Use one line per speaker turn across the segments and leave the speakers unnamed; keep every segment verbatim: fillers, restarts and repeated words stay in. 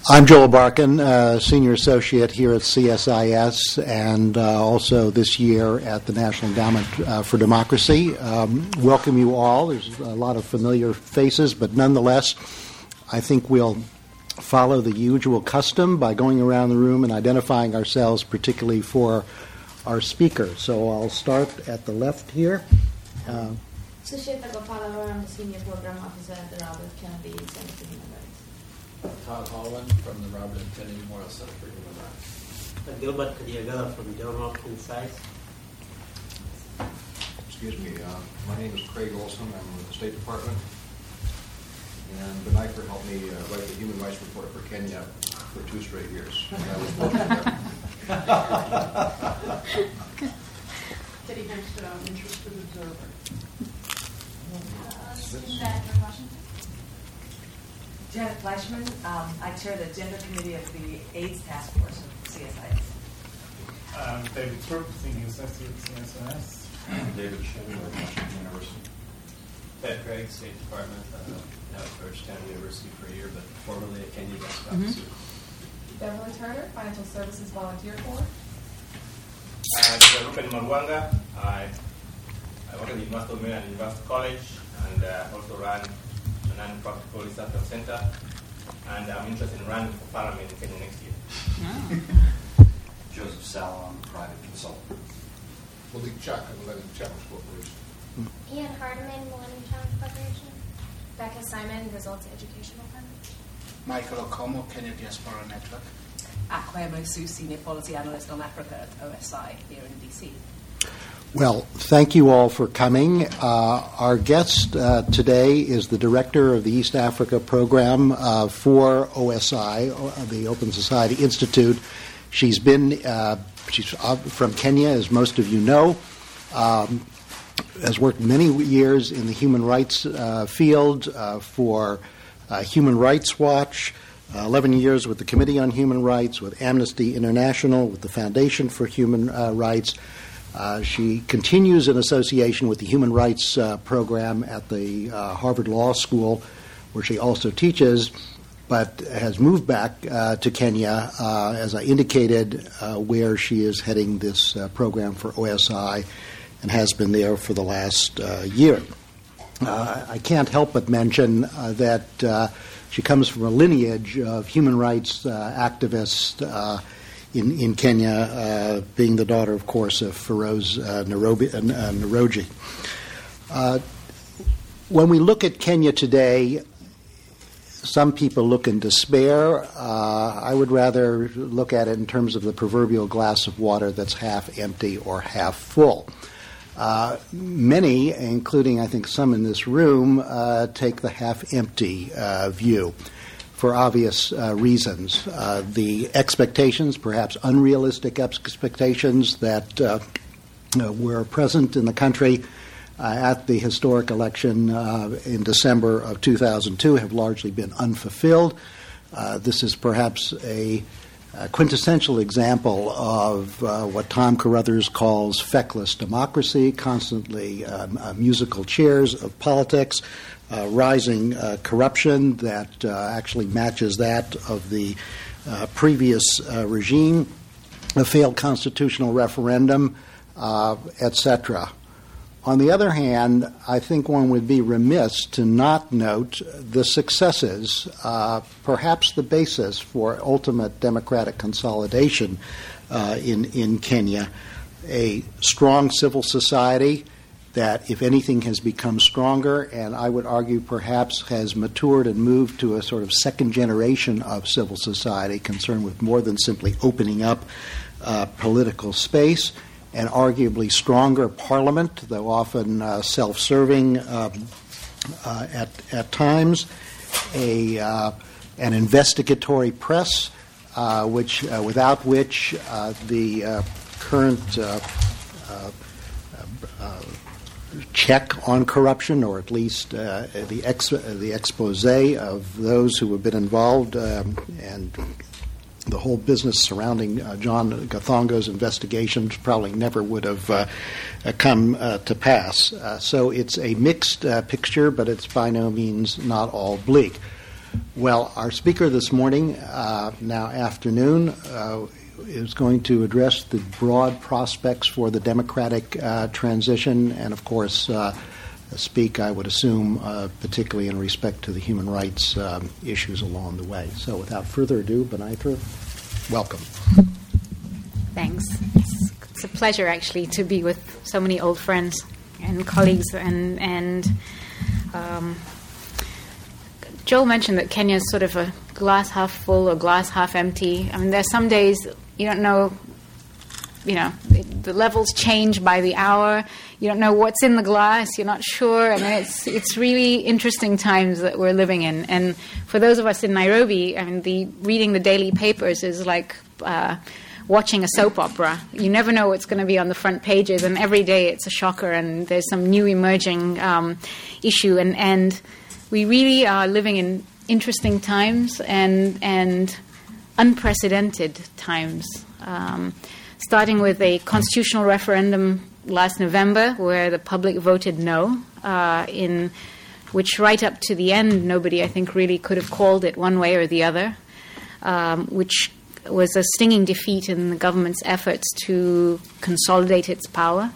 I'm Joel Barkin, uh, Senior Associate here at C S I S, and uh, also this year at the National Endowment uh, for Democracy. Um, welcome you all. There's a lot of familiar faces, but nonetheless, I think we'll follow the usual custom by going around the room and identifying ourselves, particularly for our speaker. So I'll start at the left here. Uh,
Susheta Gopala, I'm the Senior Program Officer at the Robert Kennedy Center for Human Rights.
Todd Holland from the Robert F. Kennedy Memorial Center for Human Rights.
Uh, Gilbert Kadiaga from Delmark Insights.
Excuse me, uh, my name is Craig Olson. I'm with the State Department. And Ben Eichler helped me uh, write the Human Rights Report for Kenya for two straight years. And I was working there.
Kitty Hempstead, interested observer.
Uh,
Janet Fleischman, um, I chair the Gender Committee of the AIDS Task Force of C S I S.
Um, David Thorpe, Senior Associate at C S I S.
David Shin with Washington University.
Ted Craig, State Department, uh, now at Georgetown University for a year, but formerly at Kenya Desk Officer.
Mm-hmm. Beverly Turner, Financial Services Volunteer Corps.
I'm Ruben Mwanga. I, I work at the University of Maryland University College and uh, also run a non-profit police African Center. And I'm interested in running for parliament in Kenya next year.
Oh.
Joseph Sala, I'm a private consultant.
Malik Chak, I'm Millennium Challenge Corporation.
Ian Hardeman, Millennium Challenge Corporation. Becca Simon, Results Educational Fund.
Michael Okomo, Kenya Diaspora Network.
Akwemo Su, Senior Policy Analyst on Africa at O S I here in D C.
Well, thank you all for coming. Uh, our guest uh, today is the director of the East Africa program uh, for O S I, the Open Society Institute. She's been uh, she's from Kenya, as most of you know. Um, has worked many years in the human rights uh, field uh, for uh, Human Rights Watch, uh, eleven years with the Committee on Human Rights, with Amnesty International, with the Foundation for Human uh, Rights. Uh, she continues in association with the Human Rights uh, Program at the uh, Harvard Law School, where she also teaches, but has moved back uh, to Kenya, uh, as I indicated, uh, where she is heading this uh, program for O S I and has been there for the last uh, year. Uh, I can't help but mention uh, that uh, she comes from a lineage of human rights uh, activists uh, in, in Kenya, uh, being the daughter, of course, of Feroz uh, Nairobi, uh, Nairobi. Uh, when we look at Kenya today, some people look in despair. Uh, I would rather look at it in terms of the proverbial glass of water that's half empty or half full. Uh, many, including I think some in this room, uh, take the half-empty uh, view for obvious uh, reasons. Uh, the expectations, perhaps unrealistic expectations, that uh, uh, were present in the country uh, at the historic election uh, in December of two thousand two have largely been unfulfilled. Uh, this is perhaps a A quintessential example of uh, what Tom Carruthers calls feckless democracy, constantly um, uh, musical chairs of politics, uh, rising uh, corruption that uh, actually matches that of the uh, previous uh, regime, a failed constitutional referendum, uh, et cetera. On the other hand, I think one would be remiss to not note the successes, uh, perhaps the basis for ultimate democratic consolidation uh, in, in Kenya. A strong civil society that, if anything, has become stronger, and I would argue perhaps has matured and moved to a sort of second generation of civil society concerned with more than simply opening up uh, political space. An arguably stronger parliament, though often uh, self-serving um, uh, at at times, a uh, an investigatory press, uh, which uh, without which uh, the uh, current uh, uh, uh, check on corruption, or at least uh, the ex- the expose of those who have been involved um, and the whole business surrounding uh, John Gathongo's investigations probably never would have uh, come uh, to pass. Uh, so it's a mixed uh, picture, but it's by no means not all bleak. Well, our speaker this morning, uh, now afternoon, uh, is going to address the broad prospects for the democratic uh, transition and, of course, uh, speak, I would assume, uh, particularly in respect to the human rights um, issues along the way. So without further ado, Benithra, welcome.
Thanks. It's, it's a pleasure, actually, to be with so many old friends and colleagues. And, and um, Joel mentioned that Kenya is sort of a glass half full or glass half empty. I mean, there's some days you don't know, you know, it, the levels change by the hour. You don't know what's in the glass. You're not sure. I mean, it's it's really interesting times that we're living in. And for those of us in Nairobi, I mean, the reading the daily papers is like uh, watching a soap opera. You never know what's going to be on the front pages, and every day it's a shocker, and there's some new emerging um, issue. And, and we really are living in interesting times and and unprecedented times, um, starting with a constitutional referendum last November, where the public voted no, uh, in which right up to the end, nobody, I think, really could have called it one way or the other, um, which was a stinging defeat in the government's efforts to consolidate its power.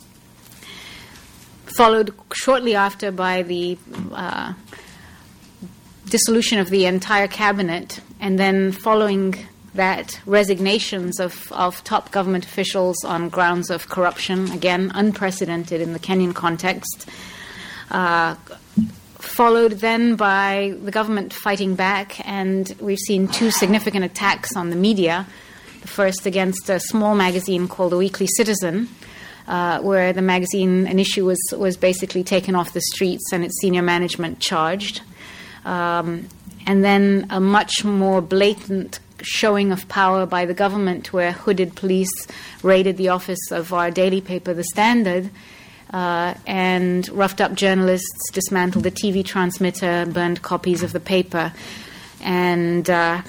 Followed shortly after by the uh, dissolution of the entire cabinet, and then following that, resignations of, of top government officials on grounds of corruption, again, unprecedented in the Kenyan context, uh, followed then by the government fighting back, and we've seen two significant attacks on the media. The first against a small magazine called The Weekly Citizen, uh, where the magazine, an issue was, was basically taken off the streets and its senior management charged. Um, and then a much more blatant showing of power by the government, where hooded police raided the office of our daily paper, The Standard, uh, and roughed up journalists, dismantled the T V transmitter, burned copies of the paper, and uh,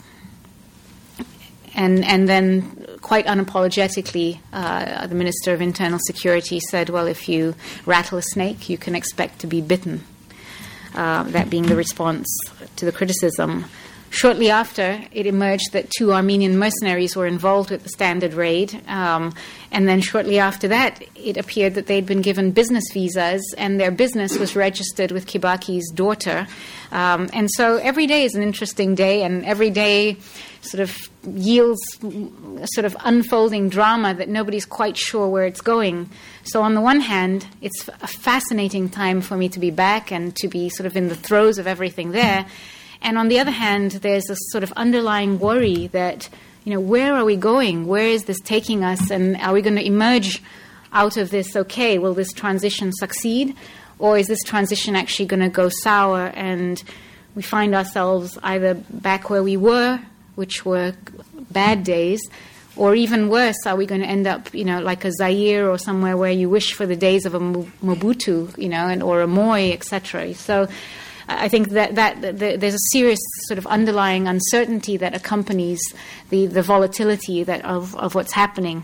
and and then quite unapologetically, uh, the Minister of Internal Security said, "Well, if you rattle a snake, you can expect to be bitten." Uh, that being the response to the criticism. Shortly after, it emerged that two Armenian mercenaries were involved with the Standard raid. Um, and then shortly after that, it appeared that they'd been given business visas, and their business was registered with Kibaki's daughter. Um, and so every day is an interesting day, and every day sort of yields sort of unfolding drama that nobody's quite sure where it's going. So on the one hand, it's a fascinating time for me to be back and to be sort of in the throes of everything there. And on the other hand, there's a sort of underlying worry that, you know, where are we going? Where is this taking us? And are we going to emerge out of this okay? Will this transition succeed? Or is this transition actually going to go sour and we find ourselves either back where we were, which were bad days, or even worse, are we going to end up, you know, like a Zaire or somewhere where you wish for the days of a Mobutu, you know, and or a Moi, et cetera. So I think that, that, that there's a serious sort of underlying uncertainty that accompanies the, the volatility that of, of what's happening.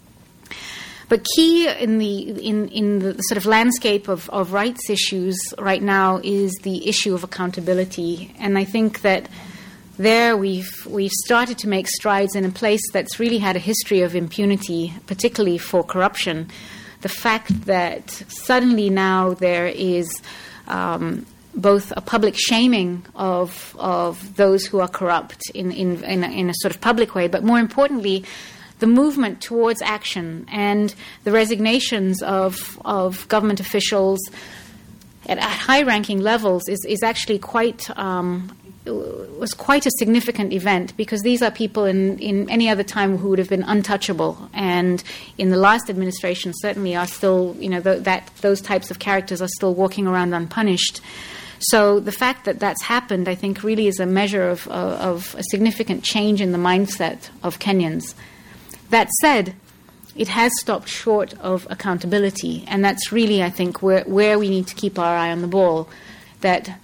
But key in the in, in the sort of landscape of, of rights issues right now is the issue of accountability. And I think that there we've we've started to make strides in a place that's really had a history of impunity, particularly for corruption. The fact that suddenly now there is um, both a public shaming of of those who are corrupt in in in a, in a sort of public way, but more importantly, the movement towards action and the resignations of of government officials at, at high-ranking levels is is actually quite um, was quite a significant event, because these are people in in any other time who would have been untouchable, and in the last administration certainly are still, you know, th- that those types of characters are still walking around unpunished. So the fact that that's happened, I think, really is a measure of, of, of a significant change in the mindset of Kenyans. That said, it has stopped short of accountability, and that's really, I think, where, where we need to keep our eye on the ball. That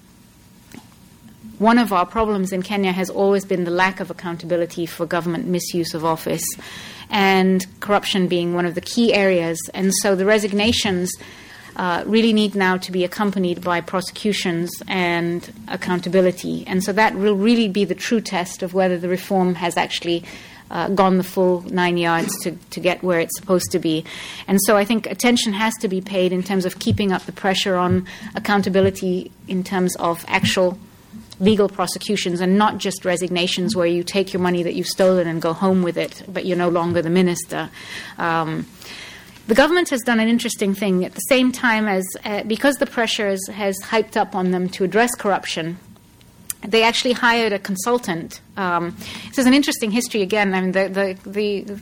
one of our problems in Kenya has always been the lack of accountability for government misuse of office, and corruption being one of the key areas. And so the resignations uh, really need now to be accompanied by prosecutions and accountability. And so that will really be the true test of whether the reform has actually uh, gone the full nine yards to, to get where it's supposed to be. And so I think attention has to be paid in terms of keeping up the pressure on accountability in terms of actual legal prosecutions and not just resignations where you take your money that you've stolen and go home with it, but you're no longer the minister. Um, the government has done an interesting thing at the same time as, uh, because the pressure has, has hyped up on them to address corruption, they actually hired a consultant. Um, this is an interesting history again. I mean, the, the, the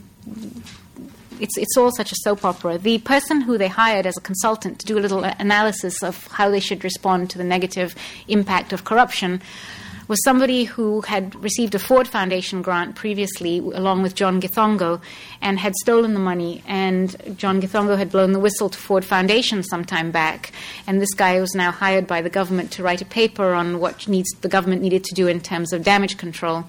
It's, it's all such a soap opera. The person who they hired as a consultant to do a little analysis of how they should respond to the negative impact of corruption was somebody who had received a Ford Foundation grant previously along with John Githongo and had stolen the money. And John Githongo had blown the whistle to Ford Foundation some time back. And this guy was now hired by the government to write a paper on what needs the government needed to do in terms of damage control.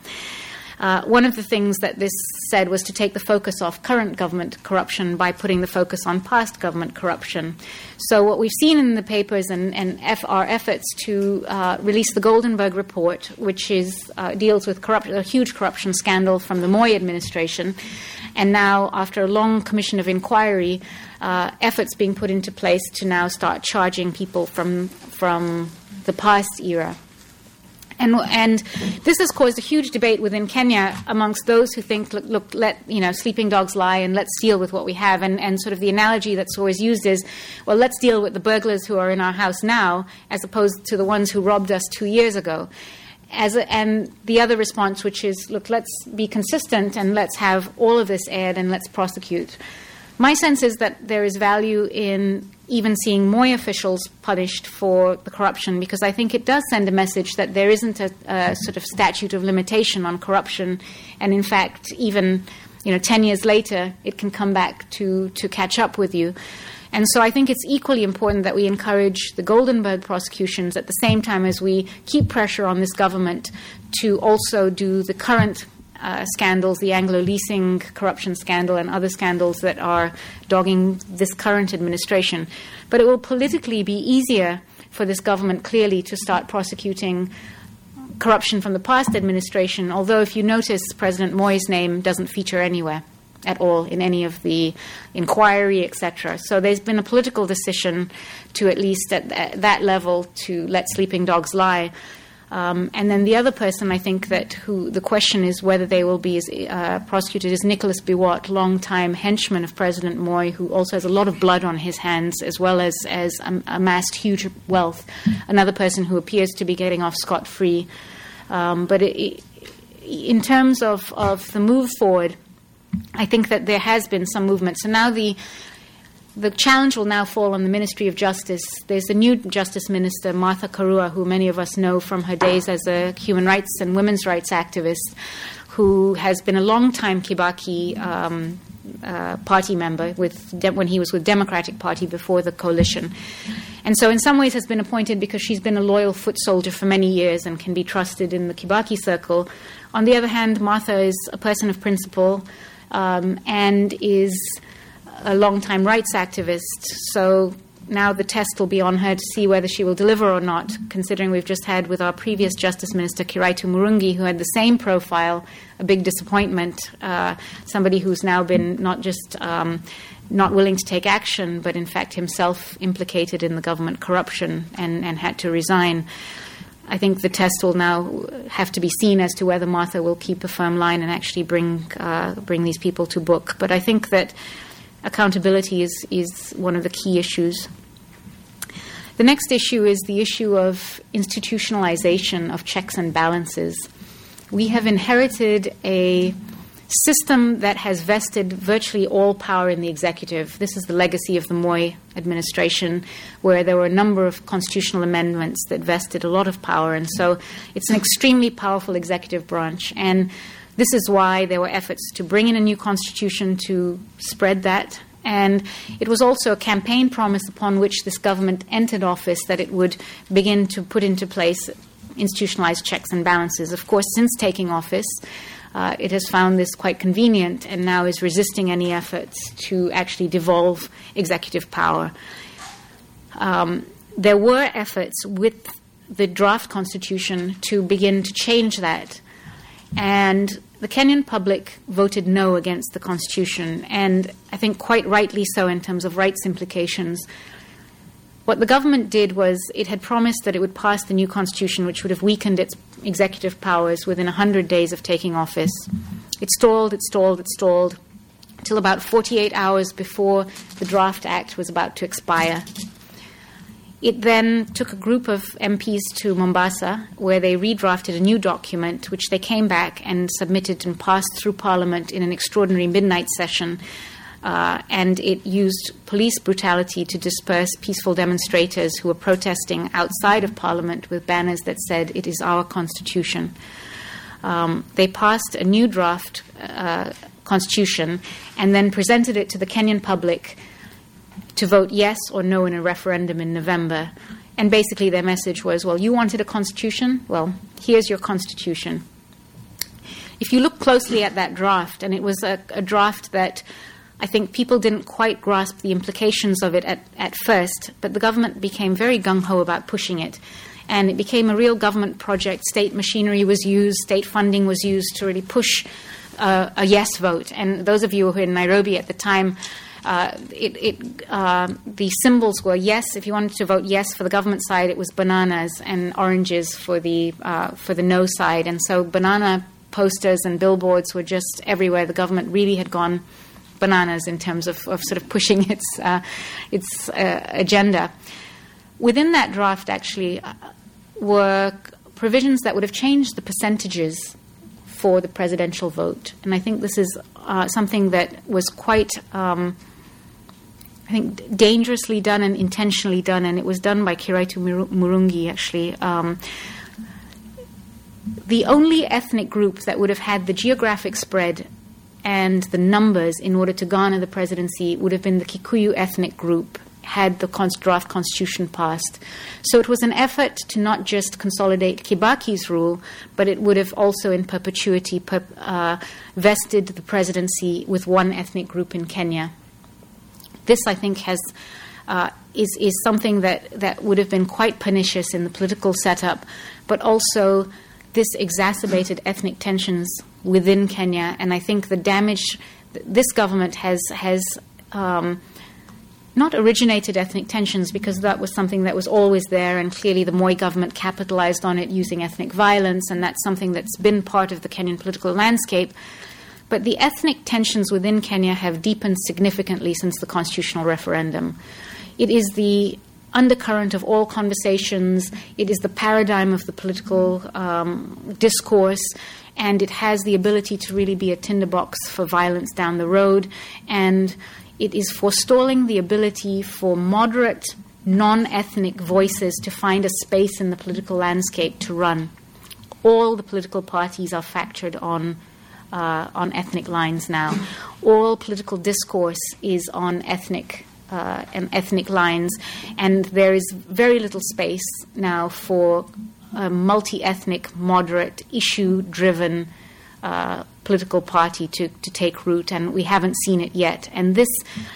Uh, one of the things that this said was to take the focus off current government corruption by putting the focus on past government corruption. So what we've seen in the papers and, and F- our efforts to uh, release the Goldenberg report, which is uh, deals with corrupt- a huge corruption scandal from the Moy administration, and now, after a long commission of inquiry, uh, efforts being put into place to now start charging people from from the past era. And, and this has caused a huge debate within Kenya amongst those who think, look, look, let, you know, sleeping dogs lie and let's deal with what we have. And, and sort of the analogy that's always used is, well, let's deal with the burglars who are in our house now as opposed to the ones who robbed us two years ago. As a, and the other response, which is, look, let's be consistent and let's have all of this aired and let's prosecute. My sense is that there is value in even seeing Moy officials punished for the corruption, because I think it does send a message that there isn't a, a sort of statute of limitation on corruption, and in fact, even you know, ten years later, it can come back to, to catch up with you. And so I think it's equally important that we encourage the Goldenberg prosecutions at the same time as we keep pressure on this government to also do the current Uh, scandals, the Anglo leasing corruption scandal and other scandals that are dogging this current administration. But it will politically be easier for this government clearly to start prosecuting corruption from the past administration, although if you notice, President Moy's name doesn't feature anywhere at all in any of the inquiry, et cetera. So there's been a political decision to, at least at, at that level, to let sleeping dogs lie. Um, and then the other person, I think, that who the question is whether they will be as, uh, prosecuted is Nicholas Biwott, longtime henchman of President Moy, who also has a lot of blood on his hands, as well as, as um, amassed huge wealth. Another person who appears to be getting off scot-free. Um, but it, it, in terms of, of the move forward, I think that there has been some movement. So now the The challenge will now fall on the Ministry of Justice. There's a new Justice Minister, Martha Karua, who many of us know from her days as a human rights and women's rights activist, who has been a long-time Kibaki um, uh, party member with de- when he was with Democratic Party before the coalition. And so in some ways has been appointed because she's been a loyal foot soldier for many years and can be trusted in the Kibaki circle. On the other hand, Martha is a person of principle um, and is a long-time rights activist, so now the test will be on her to see whether she will deliver or not, considering we've just had with our previous Justice Minister, Kiraitu Murungi, who had the same profile, a big disappointment, uh, somebody who's now been not just um, not willing to take action, but in fact himself implicated in the government corruption and, and had to resign. I think the test will now have to be seen as to whether Martha will keep a firm line and actually bring uh, bring these people to book. But I think that accountability is, is one of the key issues. The next issue is the issue of institutionalization of checks and balances. We have inherited a system that has vested virtually all power in the executive. This is the legacy of the Moy administration, where there were a number of constitutional amendments that vested a lot of power. And so it's an extremely powerful executive branch. And this is why there were efforts to bring in a new constitution to spread that. And it was also a campaign promise upon which this government entered office that it would begin to put into place institutionalized checks and balances. Of course, since taking office, uh, it has found this quite convenient and now is resisting any efforts to actually devolve executive power. um, there were efforts with the draft constitution to begin to change that. And the Kenyan public voted no against the constitution, and I think quite rightly so in terms of rights implications. What the government did was it had promised that it would pass the new constitution, which would have weakened its executive powers within one hundred days of taking office. It stalled, it stalled, it stalled, till about forty-eight hours before the draft act was about to expire. It then took a group of M Ps to Mombasa, where they redrafted a new document, which they came back and submitted and passed through Parliament in an extraordinary midnight session. Uh, and it used police brutality to disperse peaceful demonstrators who were protesting outside of Parliament with banners that said, "It is our constitution." Um, they passed a new draft uh, constitution and then presented it to the Kenyan public to vote yes or no in a referendum in November. And basically their message was, well, you wanted a constitution? Well, here's your constitution. If you look closely at that draft, and it was a, a draft that I think people didn't quite grasp the implications of it at, at first, but the government became very gung-ho about pushing it. And it became a real government project. State machinery was used, state funding was used to really push uh, a yes vote. And those of you who were in Nairobi at the time, Uh, it, it, uh, the symbols were yes. If you wanted to vote yes for the government side, it was bananas, and oranges for the uh, for the no side. And so banana posters and billboards were just everywhere. The government really had gone bananas in terms of, of sort of pushing its uh, its uh, agenda. Within that draft, actually, uh, were provisions that would have changed the percentages for the presidential vote. And I think this is uh, something that was quite, um, I think, dangerously done and intentionally done, and it was done by Kiraitu Murungi, actually. Um, the only ethnic group that would have had the geographic spread and the numbers in order to garner the presidency would have been the Kikuyu ethnic group, had the draft constitution passed. So it was an effort to not just consolidate Kibaki's rule, but it would have also in perpetuity per, uh, vested the presidency with one ethnic group in Kenya. This, I think, has uh, is, is something that, that would have been quite pernicious in the political setup, but also this exacerbated ethnic tensions within Kenya. And I think the damage this government has has um, not originated ethnic tensions, because that was something that was always there, and clearly the Moi government capitalized on it using ethnic violence, and that's something that's been part of the Kenyan political landscape. But the ethnic tensions within Kenya have deepened significantly since the constitutional referendum. It is the undercurrent of all conversations. It is the paradigm of the political um, discourse, and it has the ability to really be a tinderbox for violence down the road. And it is forestalling the ability for moderate, non-ethnic voices to find a space in the political landscape to run. All the political parties are factored on uh, on ethnic lines now. All political discourse is on ethnic uh, and ethnic lines, and there is very little space now for a multi-ethnic, moderate, issue-driven Uh, political party to, to take root, and we haven't seen it yet. And this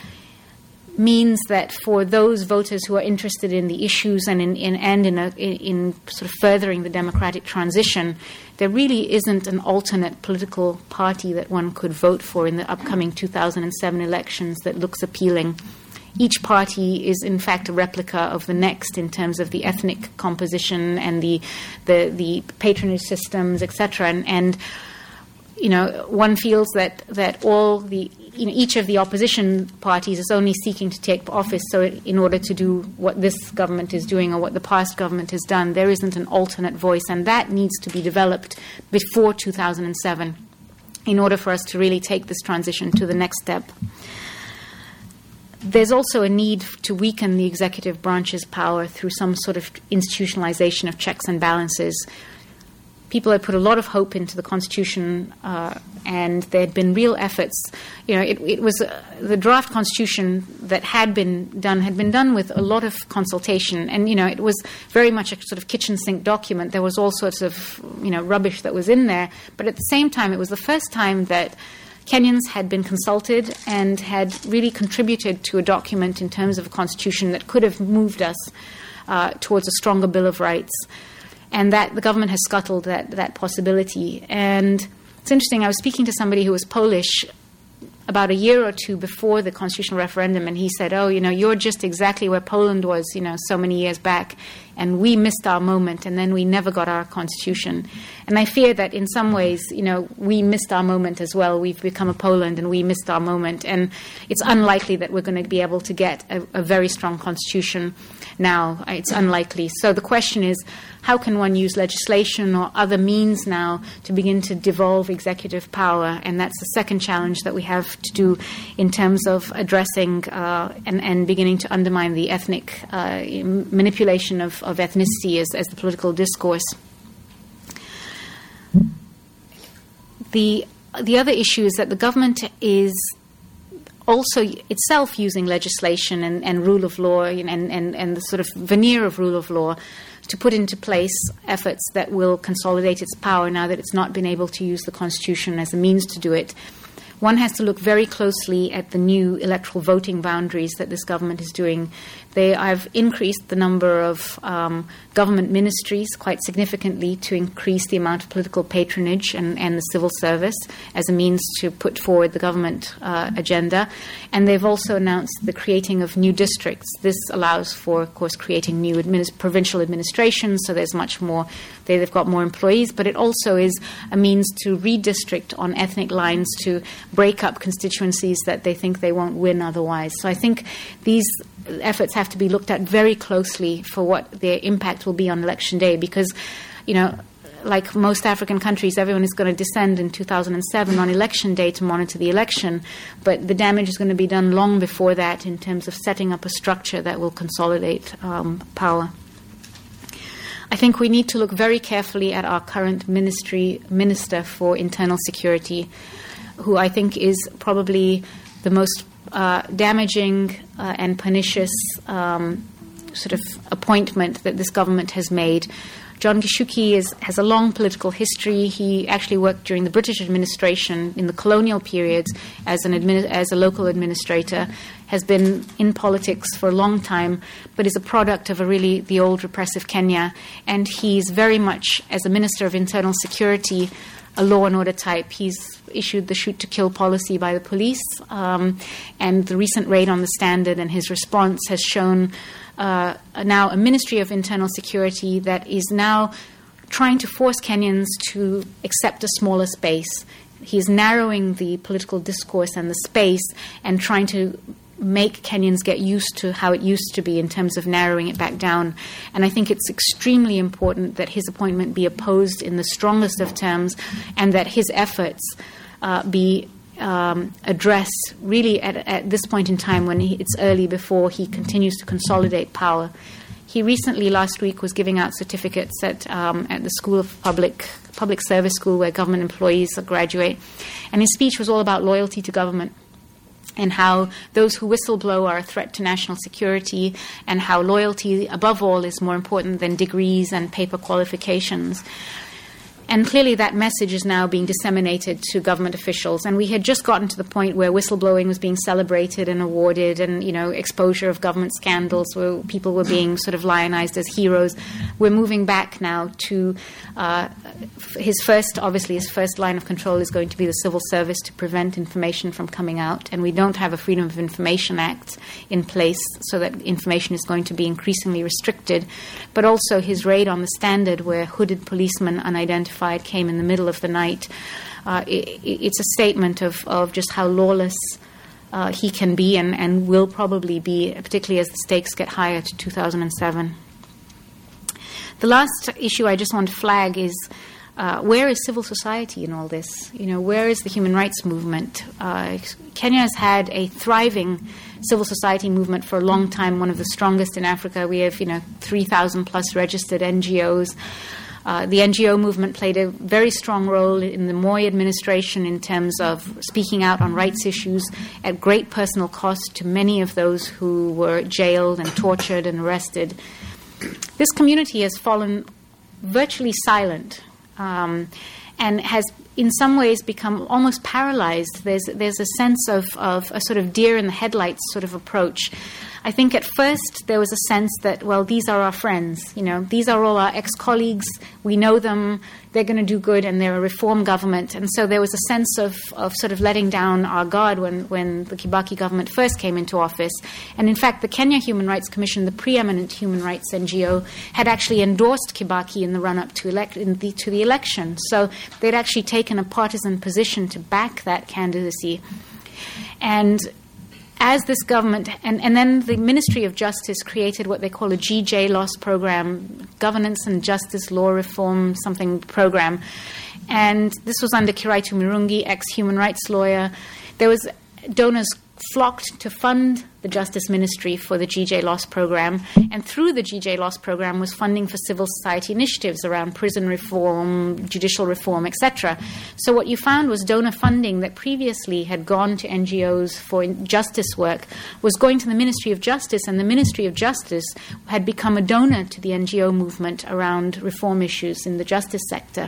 means that for those voters who are interested in the issues and in, in and in, a, in, in sort of furthering the democratic transition, there really isn't an alternate political party that one could vote for in the upcoming two thousand seven elections that looks appealing. Each party is, in fact, a replica of the next in terms of the ethnic composition and the the, the patronage systems, et cetera. And, and you know, one feels that, that all the, you know, each of the opposition parties is only seeking to take office so it, in order to do what this government is doing or what the past government has done. There isn't an alternate voice, and that needs to be developed before two thousand seven in order for us to really take this transition to the next step. There's also a need to weaken the executive branch's power through some sort of institutionalization of checks and balances. People had put a lot of hope into the Constitution, uh, and there had been real efforts. You know, it, it was uh, the draft Constitution that had been done had been done with a lot of consultation, and you know, it was very much a sort of kitchen sink document. There was all sorts of you know rubbish that was in there, but at the same time, it was the first time that Kenyans had been consulted and had really contributed to a document in terms of a constitution that could have moved us uh, towards a stronger Bill of Rights, and that the government has scuttled that, that possibility. And it's interesting, I was speaking to somebody who was Polish about a year or two before the constitutional referendum, and he said, oh, you know, you're just exactly where Poland was, you know, so many years back, and we missed our moment, and then we never got our constitution. And I fear that in some ways, you know, we missed our moment as well. We've become a Poland, and we missed our moment, and it's unlikely that we're going to be able to get a, a very strong constitution now. It's unlikely. So the question is, how can one use legislation or other means now to begin to devolve executive power? And that's the second challenge that we have to do in terms of addressing uh, and, and beginning to undermine the ethnic uh, manipulation of, of ethnicity as, as the political discourse. The, the other issue is that the government is also itself using legislation and, and rule of law and, and, and the sort of veneer of rule of law to put into place efforts that will consolidate its power now that it's not been able to use the Constitution as a means to do it. One has to look very closely at the new electoral voting boundaries that this government is doing. They have increased the number of um, government ministries quite significantly to increase the amount of political patronage and, and the civil service as a means to put forward the government uh, agenda. And they've also announced the creating of new districts. This allows for, of course, creating new administ- provincial administrations, so there's much more, they, they've got more employees, but it also is a means to redistrict on ethnic lines to break up constituencies that they think they won't win otherwise. So I think these efforts have to be looked at very closely for what their impact will be on election day, because, you know, like most African countries, everyone is going to descend in two thousand seven on election day to monitor the election, but the damage is going to be done long before that in terms of setting up a structure that will consolidate um, power. I think we need to look very carefully at our current ministry minister for internal security, who I think is probably the most uh, damaging uh, and pernicious um, sort of appointment that this government has made. John Gichuki is, has a long political history. He actually worked during the British administration in the colonial periods as an admin, as a local administrator, has been in politics for a long time, but is a product of a really the old repressive Kenya. And he's very much, as a Minister of Internal Security, a law and order type. He's issued the shoot-to-kill policy by the police, um, and the recent raid on the Standard and his response has shown uh, now a Ministry of Internal Security that is now trying to force Kenyans to accept a smaller space. He's narrowing the political discourse and the space and trying to make Kenyans get used to how it used to be in terms of narrowing it back down. And I think it's extremely important that his appointment be opposed in the strongest of terms, and that his efforts uh, be um, addressed really at, at this point in time when he, it's early, before he continues to consolidate power. He recently, last week, was giving out certificates at um, at the School of Public Public Service School, where government employees graduate. And his speech was all about loyalty to government, and how those who whistleblow are a threat to national security, and how loyalty, above all, is more important than degrees and paper qualifications. And clearly that message is now being disseminated to government officials. And we had just gotten to the point where whistleblowing was being celebrated and awarded, and, you know, exposure of government scandals where people were being sort of lionized as heroes. We're moving back now to uh, his first, obviously, his first line of control is going to be the civil service to prevent information from coming out. And we don't have a Freedom of Information Act in place, so that information is going to be increasingly restricted. But also his raid on the Standard, where hooded policemen, unidentified, came in the middle of the night. Uh, it, it's a statement of, of just how lawless uh, he can be, and, and will probably be, particularly as the stakes get higher to two thousand seven. The last issue I just want to flag is uh, where is civil society in all this? You know, where is the human rights movement? Uh, Kenya has had a thriving civil society movement for a long time, one of the strongest in Africa. We have, you know, three thousand plus registered N G Os. Uh, the N G O movement played a very strong role in the Moi administration in terms of speaking out on rights issues at great personal cost to many of those who were jailed and tortured and arrested. This community has fallen virtually silent um, and has in some ways become almost paralyzed. There's there's a sense of, of a sort of deer in the headlights sort of approach. I think at first there was a sense that, well, these are our friends, you know, these are all our ex-colleagues, we know them, they're going to do good, and they're a reform government. And so there was a sense of, of sort of letting down our guard when, when the Kibaki government first came into office. And in fact, the Kenya Human Rights Commission, the preeminent human rights N G O, had actually endorsed Kibaki in the run-up to, elect, in the, to the election. So they'd actually taken a partisan position to back that candidacy. And as this government, and, and then the Ministry of Justice created what they call a G J L O S program, Governance and Justice Law Reform something program. And this was under Kiraitu Mirungi, ex-human rights lawyer. There was donors flocked to fund the Justice Ministry for the G J L O S program, and through the G J L O S program was funding for civil society initiatives around prison reform, judicial reform, et cetera. So what you found was donor funding that previously had gone to N G Os for justice work was going to the Ministry of Justice, and the Ministry of Justice had become a donor to the N G O movement around reform issues in the justice sector.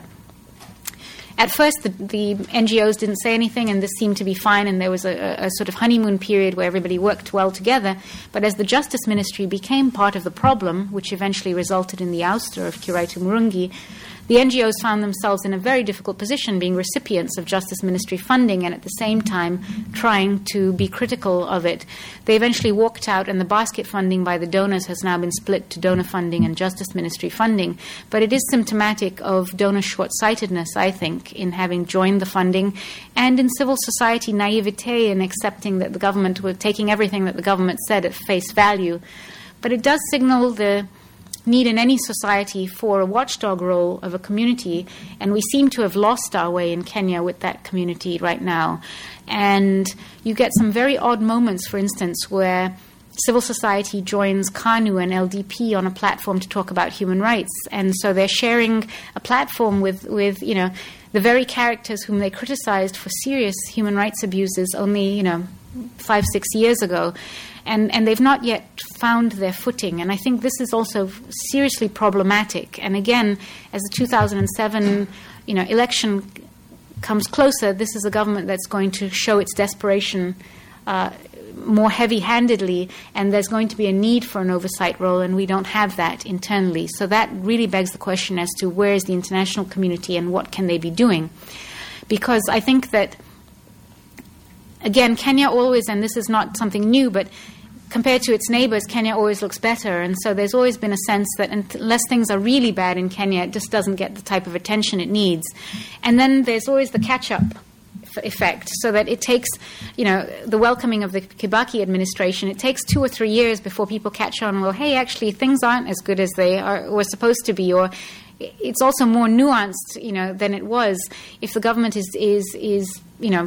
At first, the, the N G Os didn't say anything, and this seemed to be fine, and there was a, a sort of honeymoon period where everybody worked well together. But as the Justice Ministry became part of the problem, which eventually resulted in the ouster of Kiraitu Mirungi, the N G Os found themselves in a very difficult position, being recipients of Justice Ministry funding and at the same time trying to be critical of it. They eventually walked out, and the basket funding by the donors has now been split to donor funding and Justice Ministry funding. But it is symptomatic of donor short-sightedness, I think, in having joined the funding, and in civil society naivete in accepting that the government was taking everything that the government said at face value. But it does signal the need in any society for a watchdog role of a community, and we seem to have lost our way in Kenya with that community right now. And you get some very odd moments, for instance, where civil society joins KANU and L D P on a platform to talk about human rights, and so they're sharing a platform with, with you know, the very characters whom they criticized for serious human rights abuses only, you know, five, six years ago. And, and they've not yet found their footing. And I think this is also seriously problematic. And again, as the two thousand seven you know, election comes closer, this is a government that's going to show its desperation uh, more heavy-handedly, and there's going to be a need for an oversight role, and we don't have that internally. So that really begs the question as to where is the international community and what can they be doing? Because I think that, again, Kenya always, and this is not something new, but compared to its neighbors, Kenya always looks better. And so there's always been a sense that unless things are really bad in Kenya, it just doesn't get the type of attention it needs. And then there's always the catch-up effect, so that it takes, you know, the welcoming of the Kibaki administration, it takes two or three years before people catch on, well, hey, actually, things aren't as good as they are, were supposed to be, or it's also more nuanced, you know, than it was. If the government is, is, is you know,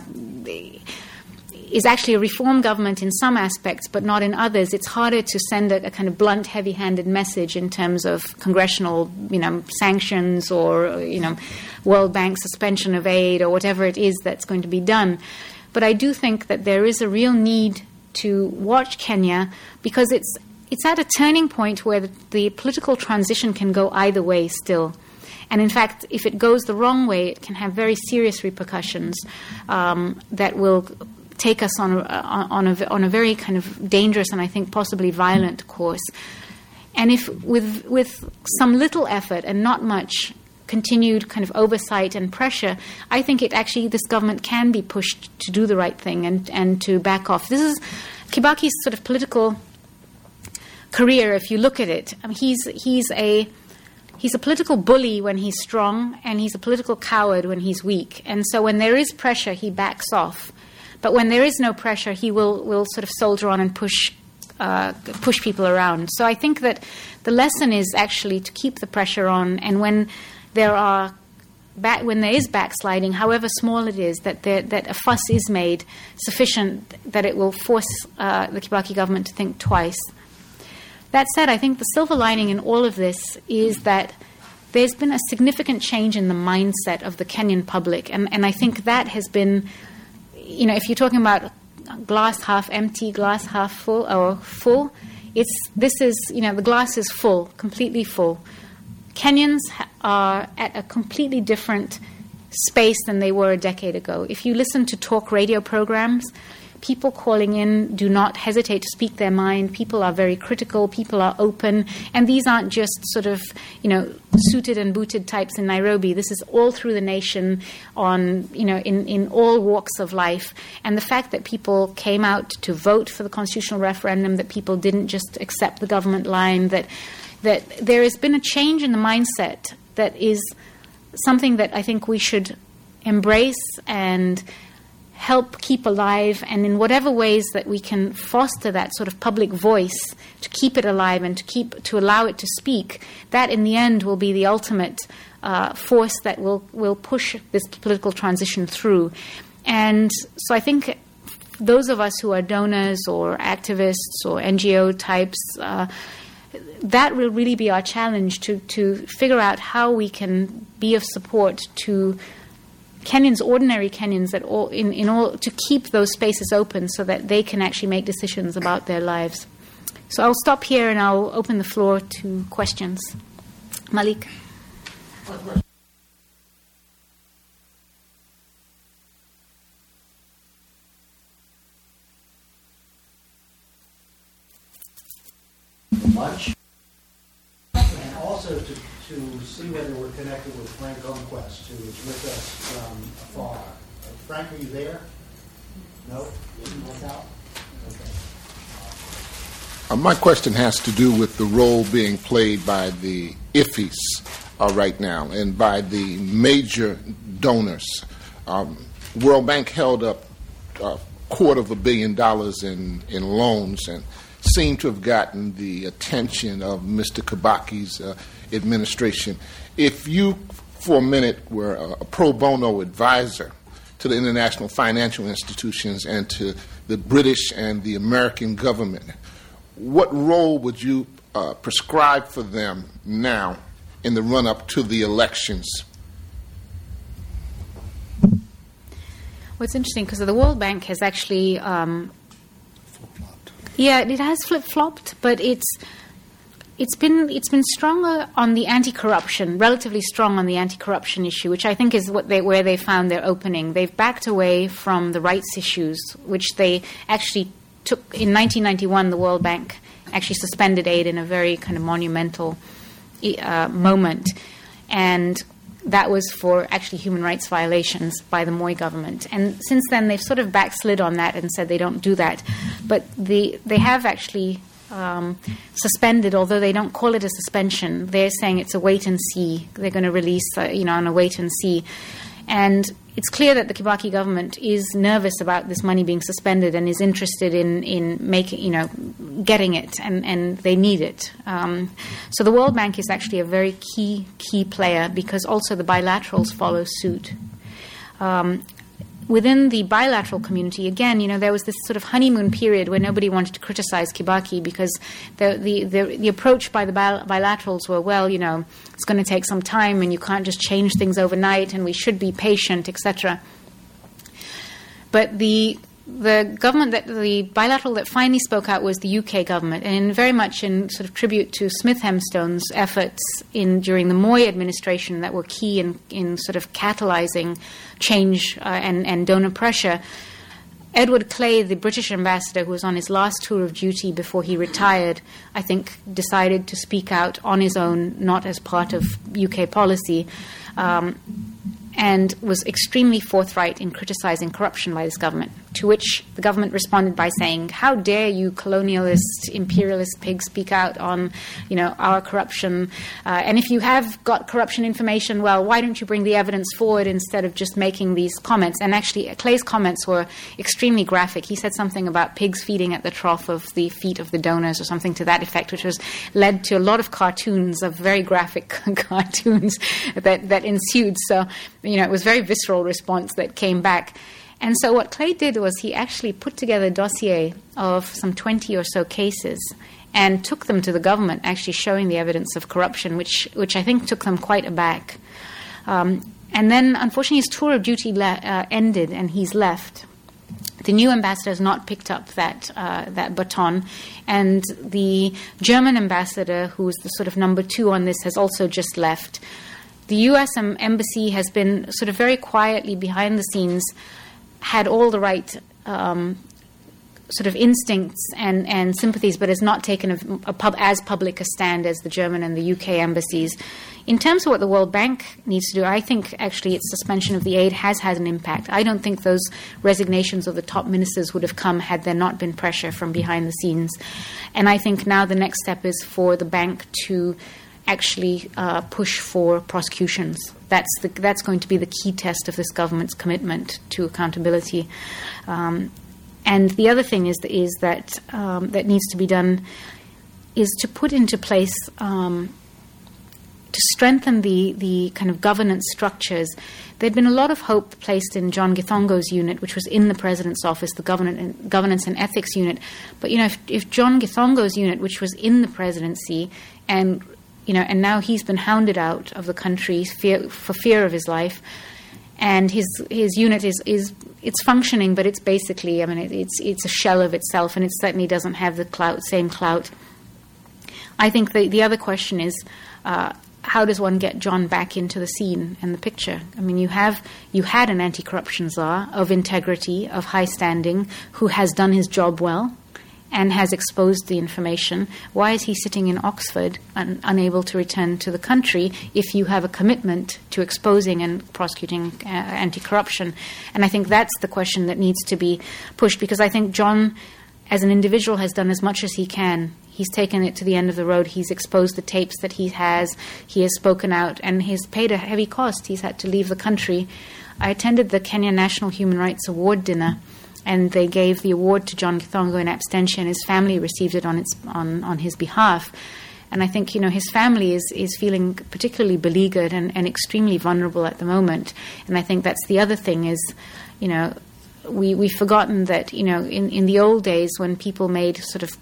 is actually a reform government in some aspects, but not in others, it's harder to send a, a kind of blunt, heavy-handed message in terms of congressional, you know, sanctions or, you know, World Bank suspension of aid or whatever it is that's going to be done. But I do think that there is a real need to watch Kenya, because it's it's at a turning point where the, the political transition can go either way still. And in fact, if it goes the wrong way, it can have very serious repercussions um, that will take us on a, on a on a very kind of dangerous and I think possibly violent course. And if with with some little effort and not much continued kind of oversight and pressure, I think it actually this government can be pushed to do the right thing and and to back off. This is Kibaki's sort of political career. If you look at it, I mean, he's he's a He's a political bully when he's strong, and he's a political coward when he's weak. And so when there is pressure, he backs off. But when there is no pressure, he will, will sort of soldier on and push uh, push people around. So I think that the lesson is actually to keep the pressure on, and when there are back, when there is backsliding, however small it is, that there, that a fuss is made sufficient that it will force uh, the Kibaki government to think twice. That said, I think the silver lining in all of this is that there's been a significant change in the mindset of the Kenyan public, and, and I think that has been, you know, if you're talking about glass half empty, glass half full, or full, it's this is, you know, the glass is full, completely full. Kenyans are at a completely different space than they were a decade ago. If you listen to talk radio programs, people calling in do not hesitate to speak their mind. People are very critical. People are open. And these aren't just sort of, you know, suited and booted types in Nairobi. This is all through the nation on, you know, in, in all walks of life. And the fact that people came out to vote for the constitutional referendum, that people didn't just accept the government line, that that there has been a change in the mindset that is something that I think we should embrace and help keep alive, and in whatever ways that we can foster that sort of public voice to keep it alive and to keep to allow it to speak, that in the end will be the ultimate uh, force that will, will push this political transition through. And so I think those of us who are donors or activists or N G O types, uh, that will really be our challenge, to, to figure out how we can be of support to Kenyans, ordinary Kenyans, that all, in, in all, to keep those spaces open so that they can actually make decisions about their lives. So I'll stop here and I'll open the floor to questions. Malik.
Much. And also to to see whether we're connected with Frank Conquest, who is with us from afar. Uh, Frank, are you there? No? Didn't work out? Okay.
Uh, my question has to do with the role being played by the I F Is uh, right now and by the major donors. Um, World Bank held up a quarter of a billion dollars in, in loans and seemed to have gotten the attention of Mister Kibaki's uh, administration. If you, for a minute, were a, a pro bono advisor to the international financial institutions and to the British and the American government, what role would you uh, prescribe for them now in the run-up to the elections?
Well, it's interesting because the World Bank has actually, um, yeah, it has flip-flopped, but it's it's been it's been stronger on the anti-corruption, relatively strong on the anti-corruption issue, which I think is what they where they found their opening. They've backed away from the rights issues, which they actually took in nineteen ninety-one. The World Bank actually suspended aid in a very kind of monumental uh, moment, and that was for actually human rights violations by the Moi government. And since then, they've sort of backslid on that and said they don't do that. But the, they have actually um, suspended, although they don't call it a suspension. They're saying it's a wait and see. They're going to release, uh, you know, on a wait and see. And it's clear that the Kibaki government is nervous about this money being suspended and is interested in, in making, you know, getting it, and, and they need it. Um, so the World Bank is actually a very key, key player, because also the bilaterals follow suit. Um, within the bilateral community, again, you know, there was this sort of honeymoon period where nobody wanted to criticize Kibaki because the the, the, the approach by the bil- bilaterals were, well, you know, it's going to take some time and you can't just change things overnight and we should be patient, et cetera. But the the government that the bilateral that finally spoke out was the U K government, and very much in sort of tribute to Smith Hemstone's efforts in during the Moi administration that were key in, in sort of catalyzing change uh, and, and donor pressure. Edward Clay, the British ambassador, who was on his last tour of duty before he retired, I think decided to speak out on his own, not as part of U K policy, um, and was extremely forthright in criticizing corruption by this government, to which the government responded by saying, how dare you colonialist, imperialist pigs speak out on, you know, our corruption. Uh, and if you have got corruption information, well, why don't you bring the evidence forward instead of just making these comments? And actually, Clay's comments were extremely graphic. He said something about pigs feeding at the trough of the feet of the donors or something to that effect, which was led to a lot of cartoons, of very graphic cartoons that, that ensued. So, you know, it was a very visceral response that came back. And so what Clay did was he actually put together a dossier of some twenty or so cases and took them to the government, actually showing the evidence of corruption, which which I think took them quite aback. Um, and then, unfortunately, his tour of duty le- uh, ended and he's left. The new ambassador has not picked up that uh, that baton, and the German ambassador, who is the sort of number two on this, has also just left. the U S embassy has been sort of very quietly behind the scenes, had all the right um, sort of instincts and, and sympathies, but has not taken a, a pub, as public a stand as the German and the U K embassies. In terms of what the World Bank needs to do, I think actually its suspension of the aid has had an impact. I don't think those resignations of the top ministers would have come had there not been pressure from behind the scenes. And I think now the next step is for the bank to actually uh, push for prosecutions. That's the, that's going to be the key test of this government's commitment to accountability. Um, and the other thing is is that um, that needs to be done is to put into place um, to strengthen the the kind of governance structures. There'd been a lot of hope placed in John Githongo's unit, which was in the President's office, the governance governance and ethics unit. But you know, if, if John Githongo's unit, which was in the presidency, and you know, and now he's been hounded out of the country fear, for fear of his life, and his his unit is, is it's functioning, but it's basically, I mean, it, it's it's a shell of itself, and it certainly doesn't have the clout, same clout. I think the the other question is, uh, how does one get John back into the scene and the picture? I mean, you have you had an anti-corruption czar of integrity, of high standing, who has done his job well and has exposed the information. Why is he sitting in Oxford un- unable to return to the country if you have a commitment to exposing and prosecuting uh, anti-corruption? And I think that's the question that needs to be pushed, because I think John, as an individual, has done as much as he can. He's taken it to the end of the road. He's exposed the tapes that he has. He has spoken out, and he's paid a heavy cost. He's had to leave the country. I attended the Kenya National Human Rights Award dinner, and they gave the award to John Githongo in abstention. His family received it on its on, on his behalf. And I think, you know, his family is, is feeling particularly beleaguered and, and extremely vulnerable at the moment. And I think that's the other thing is, you know, we, we've forgotten that, you know, in, in the old days when people made sort of,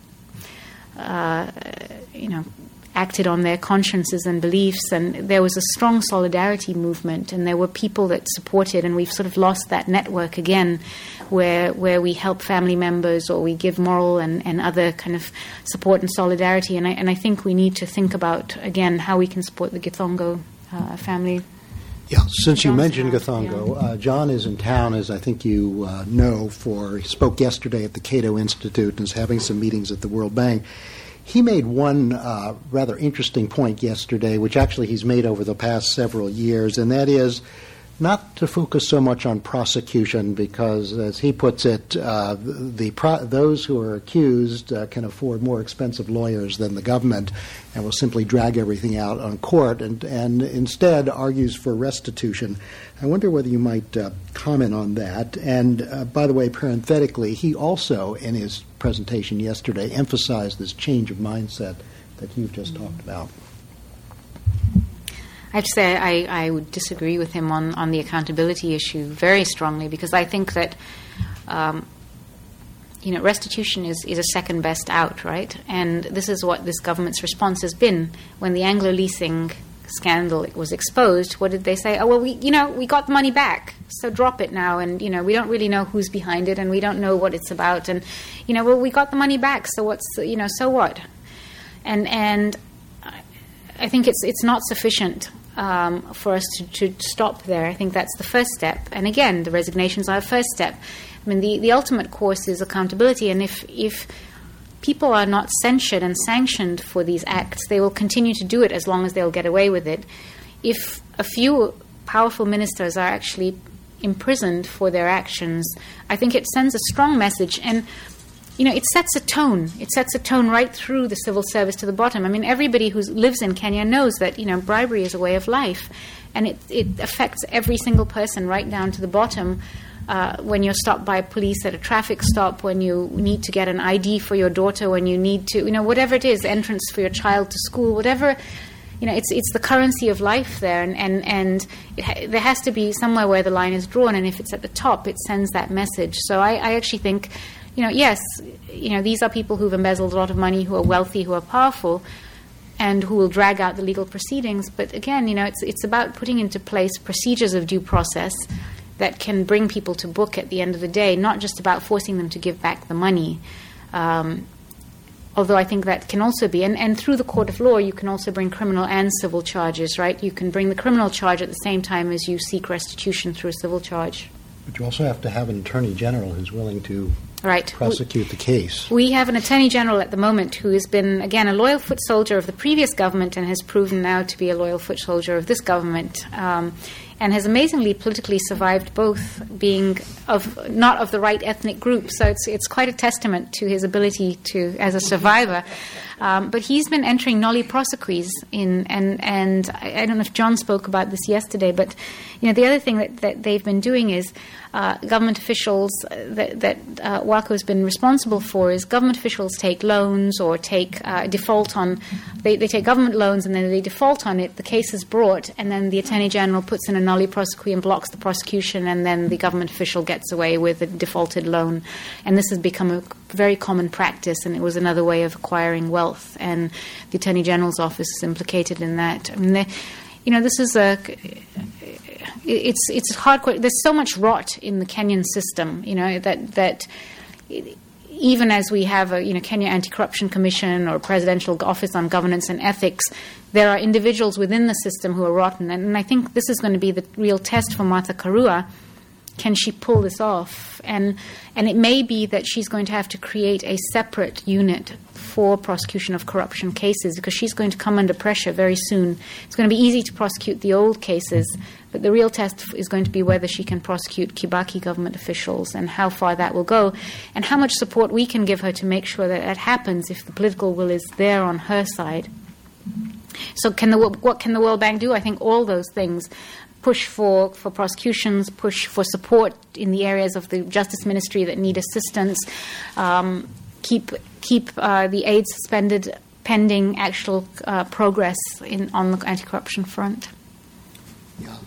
uh, you know, acted on their consciences and beliefs, and there was a strong solidarity movement, and there were people that supported, and we've sort of lost that network again, where where we help family members or we give moral and, and other kind of support and solidarity. And I and I think we need to think about again how we can support the Githongo uh, family.
Yeah, since you
John's
mentioned
town,
Githongo,
yeah.
uh, John is in town, as I think you uh, know, for he spoke yesterday at the Cato Institute and is having some meetings at the World Bank. He made one uh, rather interesting point yesterday, which actually he's made over the past several years, and that is not to focus so much on prosecution because, as he puts it, uh, the pro- those who are accused uh, can afford more expensive lawyers than the government and will simply drag everything out on court, and, and instead argues for restitution. I wonder whether you might uh, comment on that. And, uh, by the way, parenthetically, he also, in his presentation yesterday, emphasized this change of mindset that you've just mm-hmm. talked about.
I have to say I, I would disagree with him on, on the accountability issue very strongly, because I think that um, you know restitution is, is a second best out, right? And this is what this government's response has been. When the Anglo leasing scandal was exposed, what did they say? Oh, well, we you know we got the money back, so drop it now. And you know we don't really know who's behind it, and we don't know what it's about. And you know well we got the money back, so what's you know so what? And and I think it's it's not sufficient. Um, for us to, to stop there. I think that's the first step. And again, the resignations are a first step. I mean, the, the ultimate course is accountability. And if, if people are not censured and sanctioned for these acts, they will continue to do it as long as they'll get away with it. If a few powerful ministers are actually imprisoned for their actions, I think it sends a strong message. And you know, it sets a tone. It sets a tone right through the civil service to the bottom. I mean, everybody who lives in Kenya knows that, you know, bribery is a way of life. And it, it affects every single person right down to the bottom. Uh, when you're stopped by police at a traffic stop, when you need to get an I D for your daughter, when you need to, you know, whatever it is, entrance for your child to school, whatever, you know, it's it's the currency of life there. And, and, and it ha- there has to be somewhere where the line is drawn. And if it's at the top, it sends that message. So I, I actually think... You know, yes, you know, these are people who've embezzled a lot of money, who are wealthy, who are powerful, and who will drag out the legal proceedings. But again, you know, it's it's about putting into place procedures of due process that can bring people to book at the end of the day, not just about forcing them to give back the money. Um, although I think that can also be, and, and through the court of law, you can also bring criminal and civil charges, right? You can bring the criminal charge at the same time as you seek restitution through a civil charge.
But you also have to have an attorney general who's willing to
right.
prosecute the case.
We have an attorney general at the moment who has been, again, a loyal foot soldier of the previous government and has proven now to be a loyal foot soldier of this government. Um, and has amazingly politically survived both, being of not of the right ethnic group. So it's it's quite a testament to his ability to as a survivor. Um, but he's been entering nolli prosequis in, and and I, I don't know if John spoke about this yesterday, but you know the other thing that, that they've been doing is uh, government officials that, that uh, WACO has been responsible for is government officials take loans or take uh, default on, they, they take government loans and then they default on it, the case is brought, and then the Attorney General puts in a nolli prosequi and blocks the prosecution, and then the government official gets away with a defaulted loan. And this has become a very common practice, and it was another way of acquiring wealth, and the Attorney General's office is implicated in that. I mean, they, you know, this is a... It's it's hard. There's so much rot in the Kenyan system, you know, that that even as we have a you know Kenya Anti-Corruption Commission or Presidential Office on Governance and Ethics, there are individuals within the system who are rotten, and, and I think this is going to be the real test for Martha Karua. Can she pull this off? And and it may be that she's going to have to create a separate unit for prosecution of corruption cases, because she's going to come under pressure very soon. It's going to be easy to prosecute the old cases, but the real test is going to be whether she can prosecute Kibaki government officials and how far that will go, and how much support we can give her to make sure that that happens if the political will is there on her side. So can the, what can the World Bank do? I think all those things. Push for, for prosecutions, push for support in the areas of the Justice Ministry that need assistance, um, keep keep uh, the aid suspended pending actual uh, progress in on the anti-corruption front.
Yeah.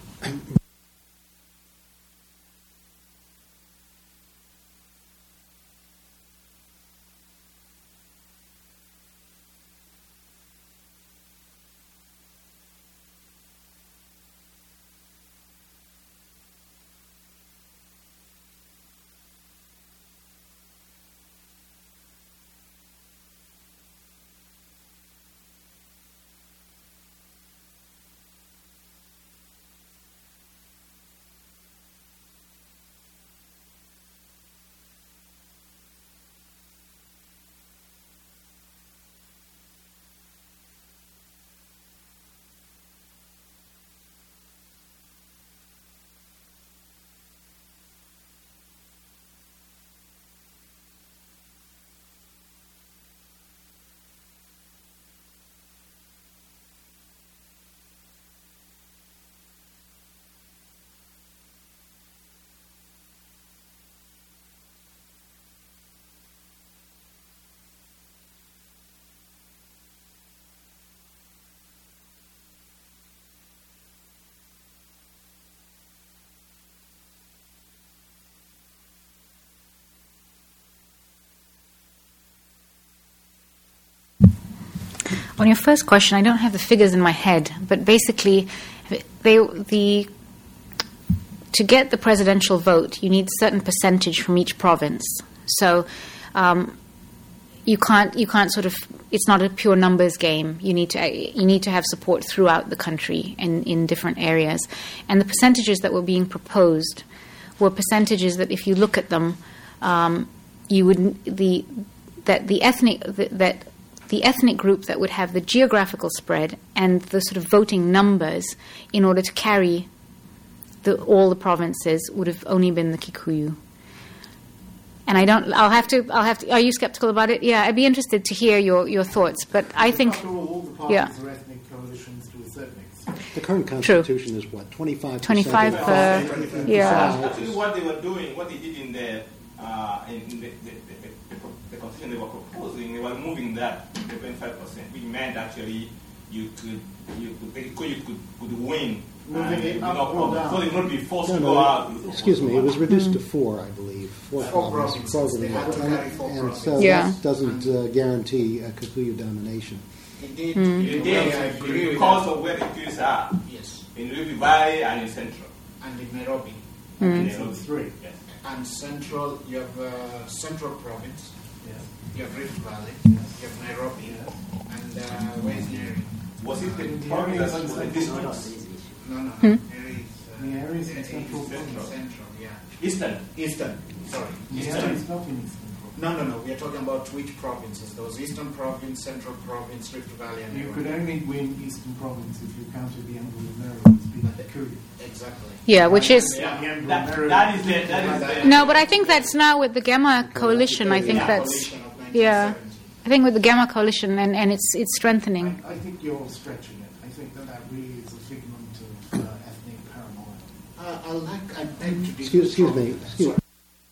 On your first question, I don't have the figures in my head, but basically, they, the to get the presidential vote, you need a certain percentage from each province. So um, you can't you can't sort of it's not a pure numbers game. You need to you need to have support throughout the country and in different areas. And the percentages that were being proposed were percentages that, if you look at them, um, you would the that the ethnic the, that. the ethnic group that would have the geographical spread and the sort of voting numbers in order to carry the, all the provinces would have only been the Kikuyu. And I don't. I'll have to. I'll have to. Are you skeptical about it? Yeah, I'd be interested to hear your, your thoughts. But I think.
After all, all the parties
yeah.
are ethnic coalitions to a certain extent.
The current constitution True. is what twenty-five.
Twenty-five per. Yeah.
Actually, what they were doing, what they did in the uh, in the, the, the, the, the constitution they were proposing, they were moving that to twenty-five percent, which meant actually you could you could you could, could win.
Moving it up
no
or down.
So they would not be forced
No,
to
no,
go out.
excuse me, it was reduced
Mm.
to four, I believe. Four,
Four
provinces.
provinces. They had to
And-
carry four
and
provinces.
so
Yeah.
that doesn't uh, guarantee a Kikuyu domination.
Indeed,
Mm.
You
in a
did,
way I agree with
because
that.
of where the Kikuyu are,
Yes,
in Rift Valley and in Central.
and in Nairobi.
Mm.
In Nairobi.
Three.
Yes.
And central, you have uh, central province, You have Rift Valley. You have Nairobi. And uh, where is Nyeri?
Was it in
Nyeri is in
Providence?
Central.
No, no.
Hmm?
Nyeri is, uh,
Nyeri is in
Nyeri
Central
is
Province.
Central, yeah.
Eastern.
Eastern, sorry.
Nyeri
Eastern.
is not in Eastern.
No, no, no. We are talking about which provinces? There was Eastern Province, Central Province, Rift Valley, and
You
Nairobi.
could only win Eastern Province if you counted the Anglo-Americans being Kikuyu.
Exactly.
Yeah, which is
Yeah, that, that is the, that is the
no, but I think that's now with the Gemma coalition. I think that's yeah. I think with the Gemma coalition, and, and it's it's strengthening.
I, I think you're stretching it. I think that that really is a figment of uh, ethnic paranoia.
Uh, I like, I beg to differ.
Excuse, excuse me. Excuse me.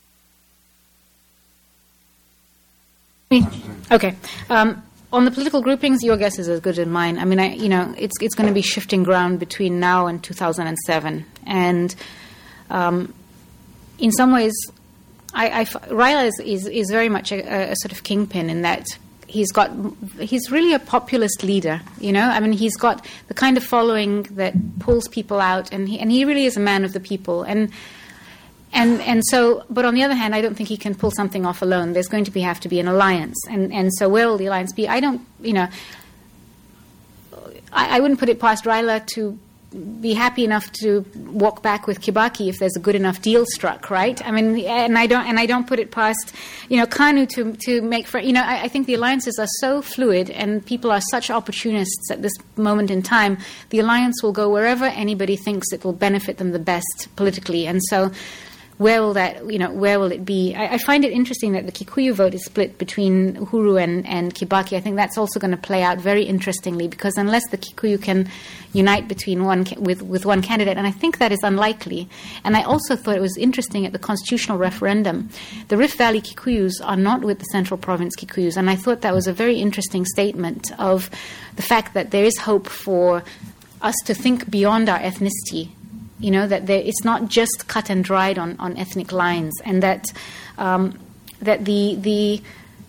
Okay. Um, on the political groupings, your guess is as good as mine. I mean, I, you know, it's it's going to be shifting ground between now and two thousand seven, and um, in some ways, I, I Raila is, is is very much a, a sort of kingpin in that he's got he's really a populist leader. You know, I mean, he's got the kind of following that pulls people out, and he and he really is a man of the people. And And and so, but on the other hand, I don't think he can pull something off alone. There's going to be have to be an alliance, and and so where will the alliance be? I don't, you know, I, I wouldn't put it past Raila to be happy enough to walk back with Kibaki if there's a good enough deal struck, right? I mean, and I don't and I don't put it past, you know, Kanu to to make for, you know, I, I think the alliances are so fluid and people are such opportunists at this moment in time. The alliance will go wherever anybody thinks it will benefit them the best politically, and so. Where will that, you know, where will it be? I, I find it interesting that the Kikuyu vote is split between Uhuru and, and Kibaki. I think that's also going to play out very interestingly because unless the Kikuyu can unite between one with, with one candidate, and I think that is unlikely. And I also thought it was interesting at the constitutional referendum, the Rift Valley Kikuyus are not with the Central Province Kikuyus, and I thought that was a very interesting statement of the fact that there is hope for us to think beyond our ethnicity. You know, that there, it's not just cut and dried on, on ethnic lines, and that um, that the the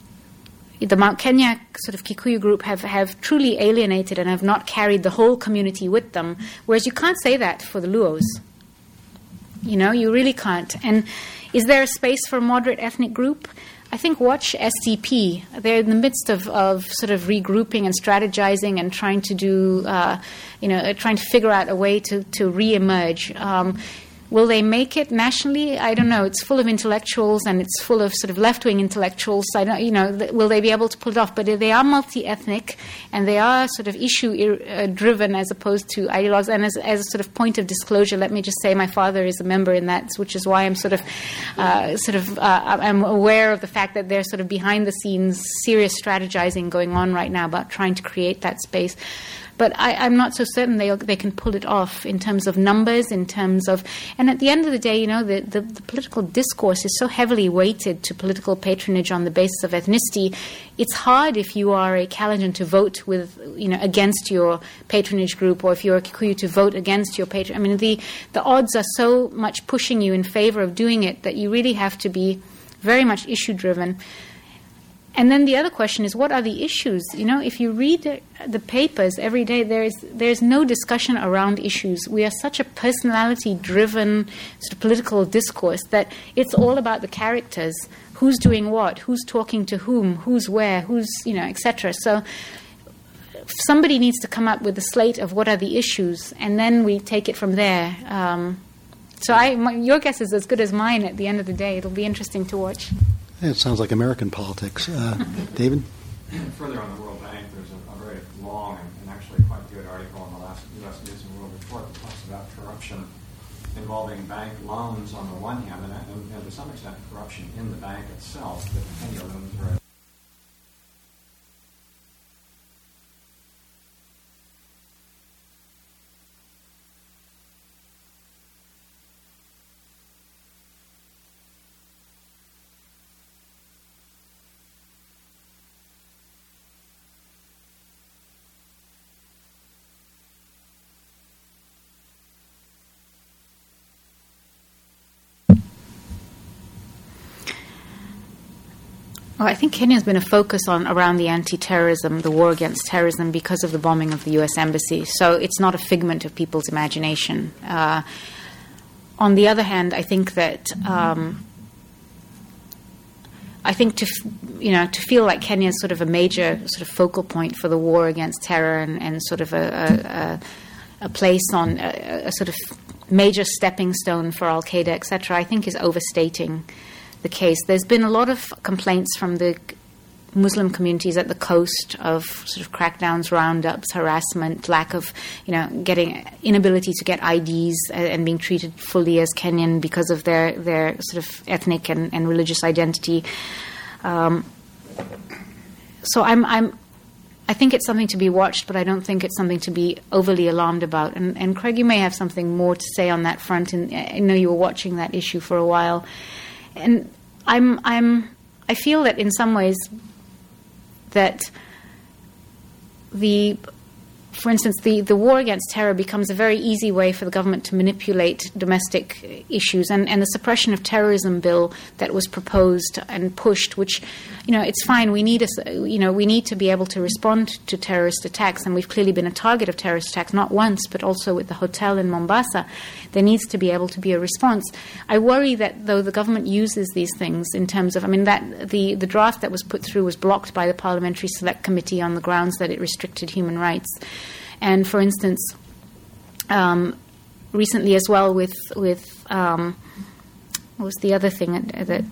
the Mount Kenya sort of Kikuyu group have, have truly alienated and have not carried the whole community with them, whereas you can't say that for the Luos. You know, you really can't. And is there a space for a moderate ethnic group? I think watch S D P. They're in the midst of, of sort of regrouping and strategizing and trying to do, uh, you know, trying to figure out a way to, to re-emerge. Um, will they make it nationally? I don't know. It's full of intellectuals and it's full of sort of left-wing intellectuals. I don't, you know, th- will they be able to pull it off? But they are multi-ethnic and they are sort of issue-driven as opposed to ideologues. And as, as a sort of point of disclosure, let me just say my father is a member in that, which is why I'm sort of, uh, sort of, uh, I'm aware of the fact that there's sort of behind-the-scenes serious strategizing going on right now about trying to create that space. But I, I'm not so certain they they can pull it off in terms of numbers, in terms of... And at the end of the day, you know, the, the, the political discourse is so heavily weighted to political patronage on the basis of ethnicity. It's hard if you are a Kalenjin to vote with, you know, against your patronage group, or if you're a Kikuyu to vote against your patron. I mean, the, the odds are so much pushing you in favor of doing it that you really have to be very much issue-driven. And then the other question is, what are the issues? You know, if you read the, the papers every day, there is there's no discussion around issues. We are such a personality-driven sort of political discourse that it's all about the characters, who's doing what, who's talking to whom, who's where, who's, you know, et cetera. So somebody needs to come up with a slate of what are the issues, and then we take it from there. Um, so I, my, your guess is as good as mine at the end of the day. It'll be interesting to watch.
It sounds like American politics. Uh, David?
Further on the World Bank, there's a, a very long and, and actually quite good article in the last U S News and World Report that talks about corruption involving bank loans on the one hand, and, and, and to some extent corruption in the bank itself, that Kenya loans are.
Well, I think Kenya has been a focus on around the anti-terrorism, the war against terrorism, because of the bombing of the U S Embassy. So it's not a figment of people's imagination. Uh, on the other hand, I think that um, I think to you know to feel like Kenya is sort of a major sort of focal point for the war against terror and, and sort of a, a, a place on a, a sort of major stepping stone for Al Qaeda, et cetera, I think is overstating the case. There's been a lot of complaints from the Muslim communities at the coast of sort of crackdowns, roundups, harassment, lack of, you know, getting inability to get I Ds and being treated fully as Kenyan because of their, their sort of ethnic and, and religious identity. Um, so I'm, I'm, I think it's something to be watched, but I don't think it's something to be overly alarmed about. And, and Craig, you may have something more to say on that front. And I know you were watching that issue for a while. And I'm, I'm, I feel that in some ways, that the, for instance, the, the war against terror becomes a very easy way for the government to manipulate domestic issues, and, and the suppression of terrorism bill that was proposed and pushed, which, you know, it's fine. We need a, you know, we need to be able to respond to terrorist attacks, and we've clearly been a target of terrorist attacks, not once, but also with the hotel in Mombasa. There needs to be able to be a response. I worry that, though, the government uses these things in terms of, I mean, that the, the draft that was put through was blocked by the Parliamentary Select Committee on the grounds that it restricted human rights. And, for instance, um, recently as well with, with um, what was the other thing that, that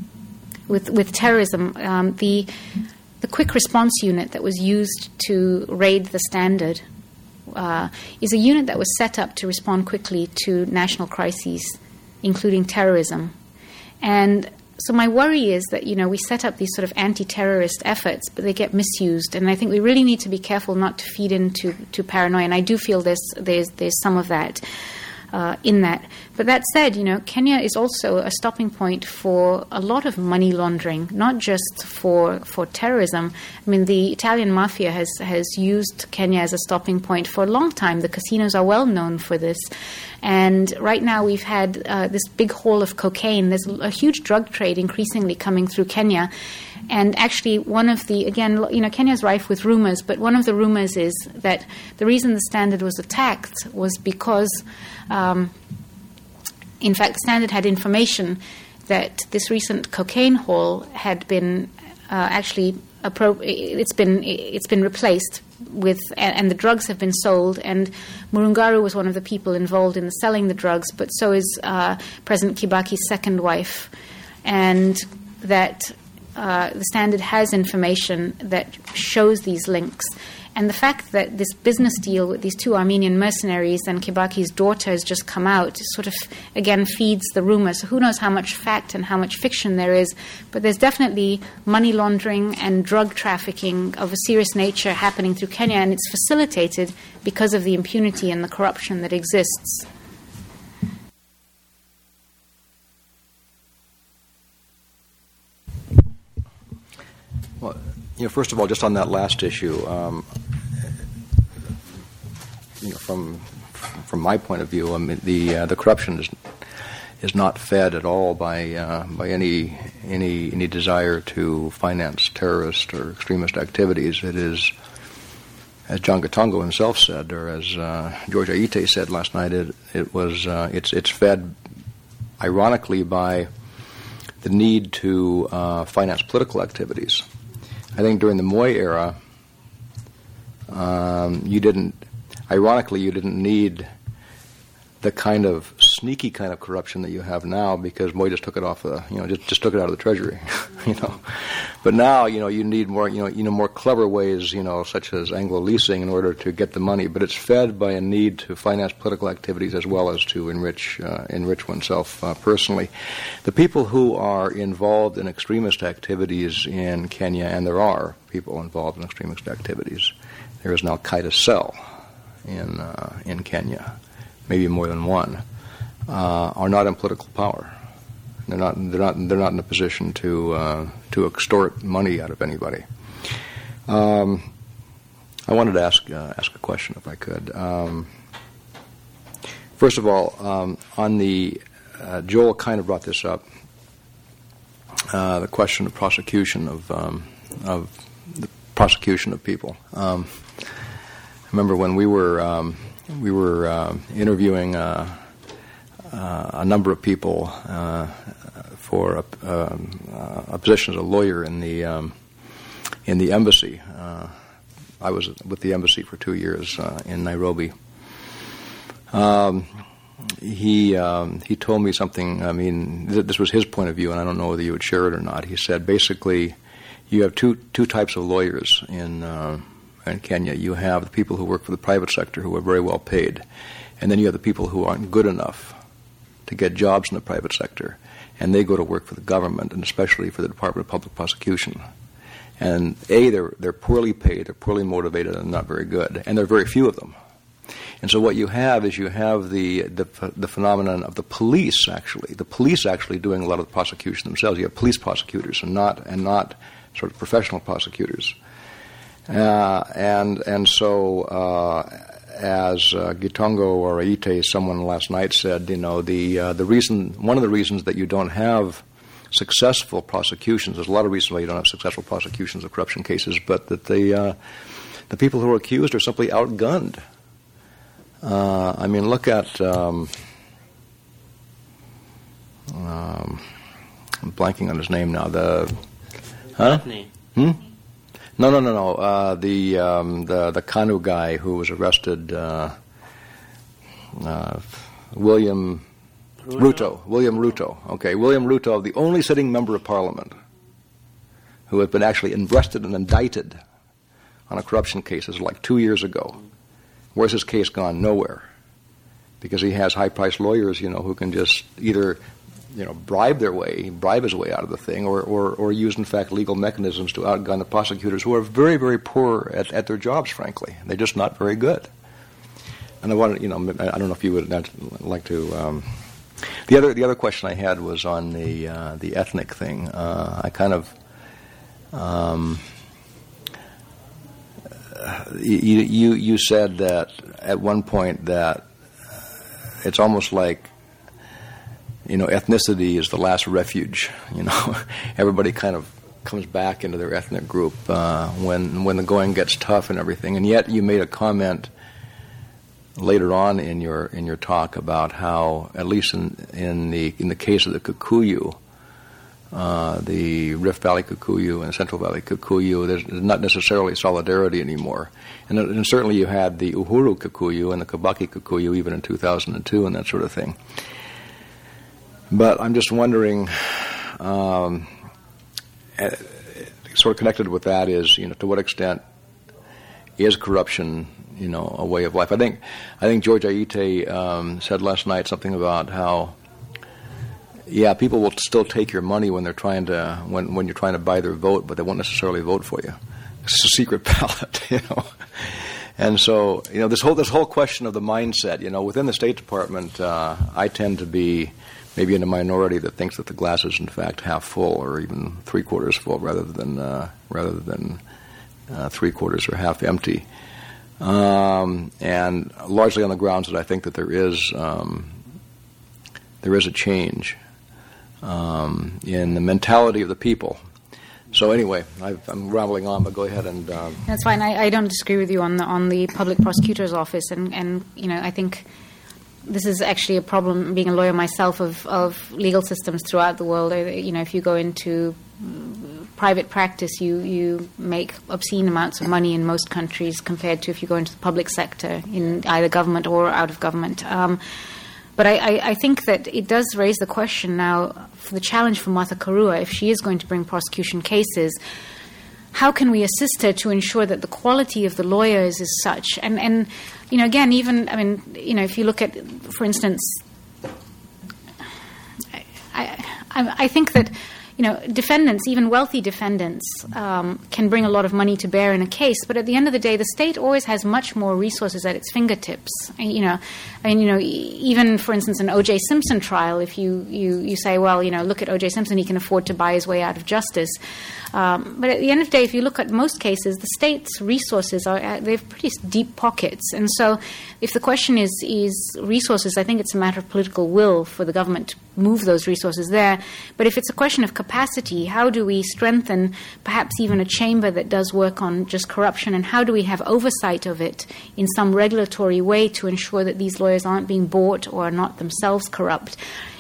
with, with terrorism, um, the, the quick response unit that was used to raid the Standard Uh, is a unit that was set up to respond quickly to national crises, including terrorism. And so my worry is that, you know, we set up these sort of anti-terrorist efforts, but they get misused. And I think we really need to be careful not to feed into to paranoia. And I do feel there's, there's, there's some of that uh, in that. But that said, you know, Kenya is also a stopping point for a lot of money laundering, not just for for terrorism. I mean, the Italian mafia has, has used Kenya as a stopping point for a long time. The casinos are well known for this. And right now we've had uh, this big haul of cocaine. There's a huge drug trade increasingly coming through Kenya. And actually one of the, again, you know, Kenya's rife with rumors, but one of the rumors is that the reason the Standard was attacked was because, um, in fact, the Standard had information that this recent cocaine haul had been uh, actually appro- it's been it's been replaced with, and the drugs have been sold. And Murungaru was one of the people involved in the selling the drugs, but so is uh, President Kibaki's second wife, and that uh, the Standard has information that shows these links. And the fact that this business deal with these two Armenian mercenaries and Kibaki's daughter has just come out sort of, again, feeds the rumor. So who knows how much fact and how much fiction there is. But there's definitely money laundering and drug trafficking of a serious nature happening through Kenya, and it's facilitated because of the impunity and the corruption that exists.
Well, you know, first of all, just on that last issue, um, you know, from from my point of view, I mean, the uh, the corruption is is not fed at all by uh, by any any any desire to finance terrorist or extremist activities. It is, as John Gatongo himself said, or as uh, George Aite said last night, it it was uh, it's it's fed, ironically, by the need to uh, finance political activities. I think during the Moi era, um, you didn't, ironically, you didn't need the kind of sneaky kind of corruption that you have now, because Moi just took it off the, you know, just, just took it out of the treasury, you know. But now, you know, you need more, you know, you know, more clever ways, you know, such as Anglo leasing in order to get the money. But it's fed by a need to finance political activities as well as to enrich, uh, enrich oneself uh, personally. The people who are involved in extremist activities in Kenya, and there are people involved in extremist activities, there is an Al Qaeda cell in uh, in Kenya, maybe more than one, uh, are not in political power. They're not. They're not. They're not in a position to uh, to extort money out of anybody. Um, I wanted to ask uh, ask a question, if I could. Um, first of all, um, on the uh, Joel kind of brought this up. Uh, the question of prosecution of um, of the prosecution of people. Um, I remember when we were. Um, We were uh, interviewing uh, uh, a number of people uh, for a, um, uh, a position as a lawyer in the um, in the embassy. Uh, I was with the embassy for two years uh, in Nairobi. Um, he um, he told me something. I mean, th- this was his point of view, and I don't know whether you would share it or not. He said basically, you have two two types of lawyers in uh, in Kenya. You have the people who work for the private sector who are very well paid, and then you have the people who aren't good enough to get jobs in the private sector, and they go to work for the government, and especially for the Department of Public Prosecution. And A, they're they're poorly paid, they're poorly motivated, and not very good, and there are very few of them. And so what you have is you have the, the the phenomenon of the police actually, the police actually doing a lot of the prosecution themselves. You have police prosecutors and not and not sort of professional prosecutors. Uh, and and so uh, as uh, Gitongo or Aite, someone last night said, you know, the uh, the reason one of the reasons that you don't have successful prosecutions, there's a lot of reasons why you don't have successful prosecutions of corruption cases, but that the uh, the people who are accused are simply outgunned. Uh, I mean, look at um, um, I'm blanking on his name now. The huh? Hmm? No, no, no, no. Uh, the um, the the Kanu guy who was arrested, uh, uh, William Ruto. Ruto. William Ruto. Okay, William Ruto, the only sitting member of Parliament who had been actually arrested and indicted on a corruption case is like two years ago. Where's his case gone? Nowhere, because he has high-priced lawyers, you know, who can just either, you know, bribe their way, bribe his way out of the thing, or, or, or use, in fact, legal mechanisms to outgun the prosecutors who are very, very poor at, at their jobs, frankly. They're just not very good. And I wanted, you know, I don't know if you would like to. Um, the other, the other question I had was on the uh, the ethnic thing. Uh, I kind of. Um, You, you you said that at one point that it's almost like, you know, ethnicity is the last refuge. You know, everybody kind of comes back into their ethnic group uh, when when the going gets tough and everything. And yet you made a comment later on in your in your talk about how, at least in in the in the case of the Kikuyu, Uh, the Rift Valley Kikuyu and Central Valley Kikuyu, there's not necessarily solidarity anymore. And, and certainly you had the Uhuru Kikuyu and the Kibaki Kikuyu even in two thousand two and that sort of thing. But I'm just wondering, um, uh, sort of connected with that is, you know, to what extent is corruption, you know, a way of life? I think, I think George Aite um, said last night something about how, yeah, people will still take your money when they're trying to when when you're trying to buy their vote, but they won't necessarily vote for you. It's a secret ballot, you know. And so, you know, this whole this whole question of the mindset, you know, within the State Department, uh, I tend to be maybe in a minority that thinks that the glass is in fact half full or even three quarters full, rather than uh, rather than uh, three quarters or half empty. Um, and largely on the grounds that I think that there is um, there is a change Um, in the mentality of the people. So anyway, I've, I'm rambling on, but go ahead and. Um,
That's fine. I, I don't disagree with you on the on the public prosecutor's office, and, and you know I think this is actually a problem. Being a lawyer myself, of of legal systems throughout the world. You know, if you go into private practice, you you make obscene amounts of money in most countries compared to if you go into the public sector in either government or out of government. Um, But I, I, I think that it does raise the question now, for the challenge for Martha Karua, if she is going to bring prosecution cases, how can we assist her to ensure that the quality of the lawyers is such? And, and you know, again, even, I mean, you know, if you look at, for instance, I, I, I think that, you know, defendants, even wealthy defendants, um, can bring a lot of money to bear in a case. But at the end of the day, the state always has much more resources at its fingertips. And, you know, I mean, you know, even for instance, an O J Simpson trial, if you, you, you say, well, you know, look at O J Simpson, he can afford to buy his way out of justice. Um, but at the end of the day, if you look at most cases, the state's resources are uh, they have pretty deep pockets. And so, if the question is is resources, I think it's a matter of political will for the government to move those resources there. But if it's a question of capacity, how do we strengthen perhaps even a chamber that does work on just corruption, and how do we have oversight of it in some regulatory way to ensure that these lawyers aren't being bought or are not themselves corrupt?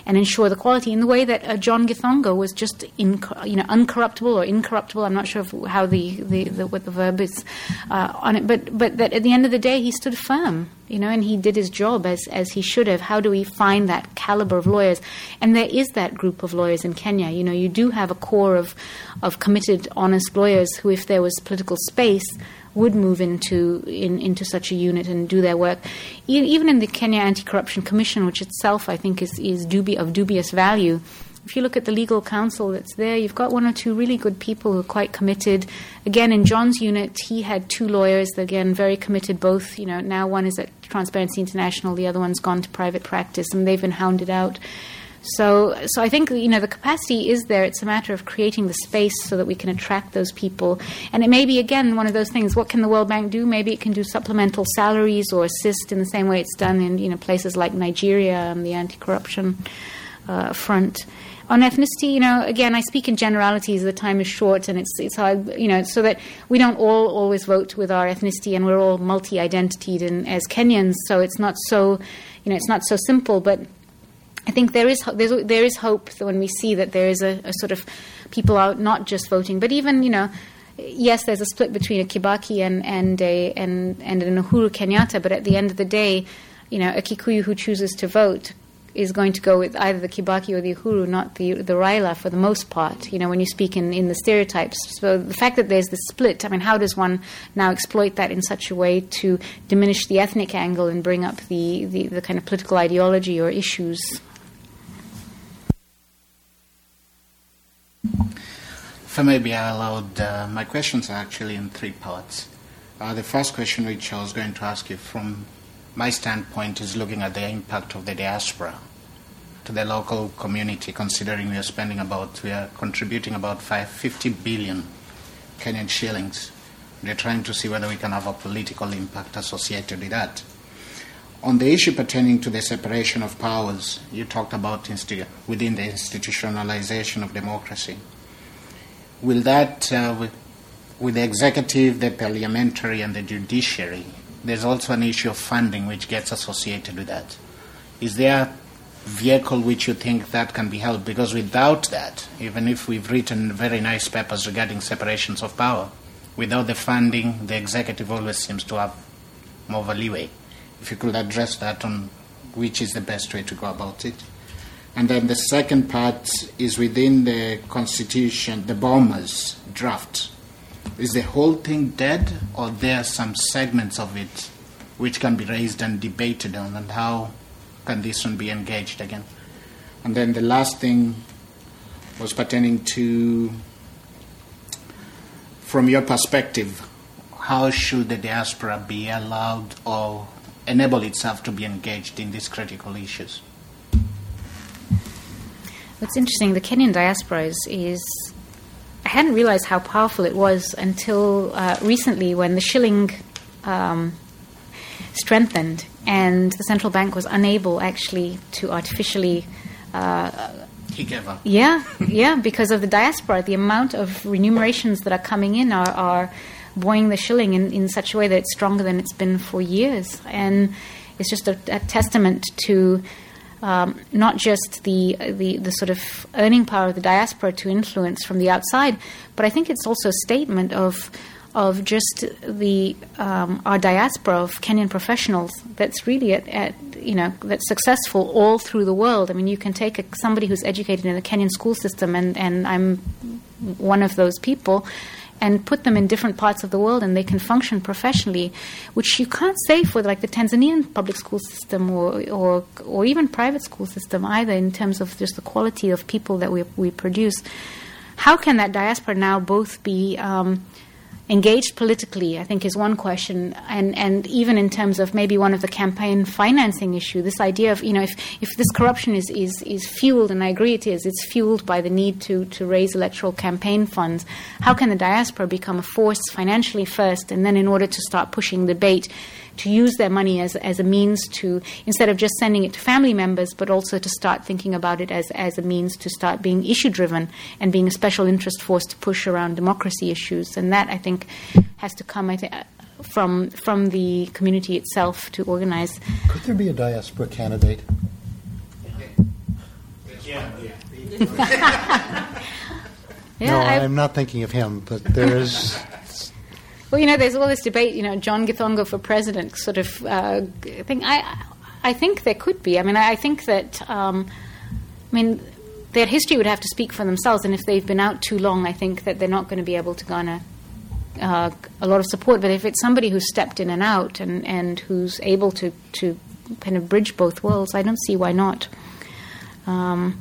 and ensure the quality in the way that uh, John Githongo was just inc- you know uncorruptible or incorruptible. I'm not sure if, how the, the, the what the verb is uh, on it, but but that at the end of the day he stood firm, you know, and he did his job as as he should have. How do we find that caliber of lawyers? And there is that group of lawyers in Kenya. You know, you do have a core of of committed, honest lawyers who, if there was political space, would move into in, into such a unit and do their work. E- even in the Kenya Anti-Corruption Commission, which itself I think is, is dubi- of dubious value, if you look at the legal counsel that's there, you've got one or two really good people who are quite committed. Again, in John's unit, he had two lawyers, again, very committed both. You know, now one is at Transparency International, the other one's gone to private practice, and they've been hounded out. So, so I think, you know, the capacity is there. It's a matter of creating the space so that we can attract those people. And it may be, again, one of those things, what can the World Bank do? Maybe it can do supplemental salaries or assist in the same way it's done in, you know, places like Nigeria and the anti-corruption uh, front. On ethnicity, you know, again, I speak in generalities. The time is short, and it's it's hard, you know, so that we don't all always vote with our ethnicity, and we're all multi-identitied and as Kenyans. So it's not so, you know, it's not so simple. But I think there is there's, there is hope when we see that there is a, a sort of people out not just voting, but even, you know, yes, there's a split between a Kibaki and and a and and an Uhuru Kenyatta. But at the end of the day, you know, a Kikuyu who chooses to vote is going to go with either the Kibaki or the Uhuru, not the the Raila for the most part, you know, when you speak in, in the stereotypes. So the fact that there's this split, I mean, how does one now exploit that in such a way to diminish the ethnic angle and bring up the, the, the kind of political ideology or issues?
If I may be allowed, uh, my questions are actually in three parts. Uh, the first question, which I was going to ask you from my standpoint, is looking at the impact of the diaspora to the local community, considering we are spending about, we are contributing about five hundred fifty billion Kenyan shillings. We're trying to see whether we can have a political impact associated with that. On the issue pertaining to the separation of powers, you talked about insti- within the institutionalization of democracy. Will that, uh, with, with the executive, the parliamentary, and the judiciary, there's also an issue of funding which gets associated with that. Is there a vehicle which you think that can be held? Because without that, even if we've written very nice papers regarding separations of power, without the funding, the executive always seems to have more of a leeway. If you could address that on which is the best way to go about it. And then the second part is within the Constitution, the Bomas draft. Is the whole thing dead, or there are some segments of it which can be raised and debated on, and how can this one be engaged again? And then the last thing was pertaining to, from your perspective, how should the diaspora be allowed or enable itself to be engaged in these critical issues?
What's interesting, the Kenyan diaspora is, is I hadn't realized how powerful it was until uh, recently, when the shilling um, strengthened and the central bank was unable actually to artificially uh,
he gave up.
Yeah, yeah, because of the diaspora. The amount of remunerations that are coming in are, are buoying the shilling in, in such a way that it's stronger than it's been for years. And it's just a, a testament to Um, not just the, the the sort of earning power of the diaspora to influence from the outside, but I think it's also a statement of of just the um, our diaspora of Kenyan professionals that's really at, at you know that's successful all through the world. I mean, you can take a, somebody who's educated in the Kenyan school system, and, and I'm one of those people, and put them in different parts of the world, and they can function professionally, which you can't say for like the Tanzanian public school system or or or even private school system either, in terms of just the quality of people that we we produce. How can that diaspora now both be um, engaged politically, I think, is one question, and, and even in terms of maybe one of the campaign financing issue, this idea of, you know, if, if this corruption is, is, is fueled, and I agree it is, it's fueled by the need to, to raise electoral campaign funds, how can the diaspora become a force financially first, and then in order to start pushing the debate, to use their money as as a means to, instead of just sending it to family members, but also to start thinking about it as, as a means to start being issue-driven and being a special interest force to push around democracy issues. And that, I think, has to come, I think, from from the community itself to organize.
Could there be a diaspora candidate?
Yeah, yeah.
Yeah,
no,
I-
I'm not thinking of him, but there is.
Well, you know, there's all this debate. You know, John Githongo for president, sort of uh, thing. I, I think there could be. I mean, I, I think that. Um, I mean, their history would have to speak for themselves, and if they've been out too long, I think that they're not going to be able to garner uh, a lot of support. But if it's somebody who's stepped in and out and, and who's able to to kind of bridge both worlds, I don't see why not. Um,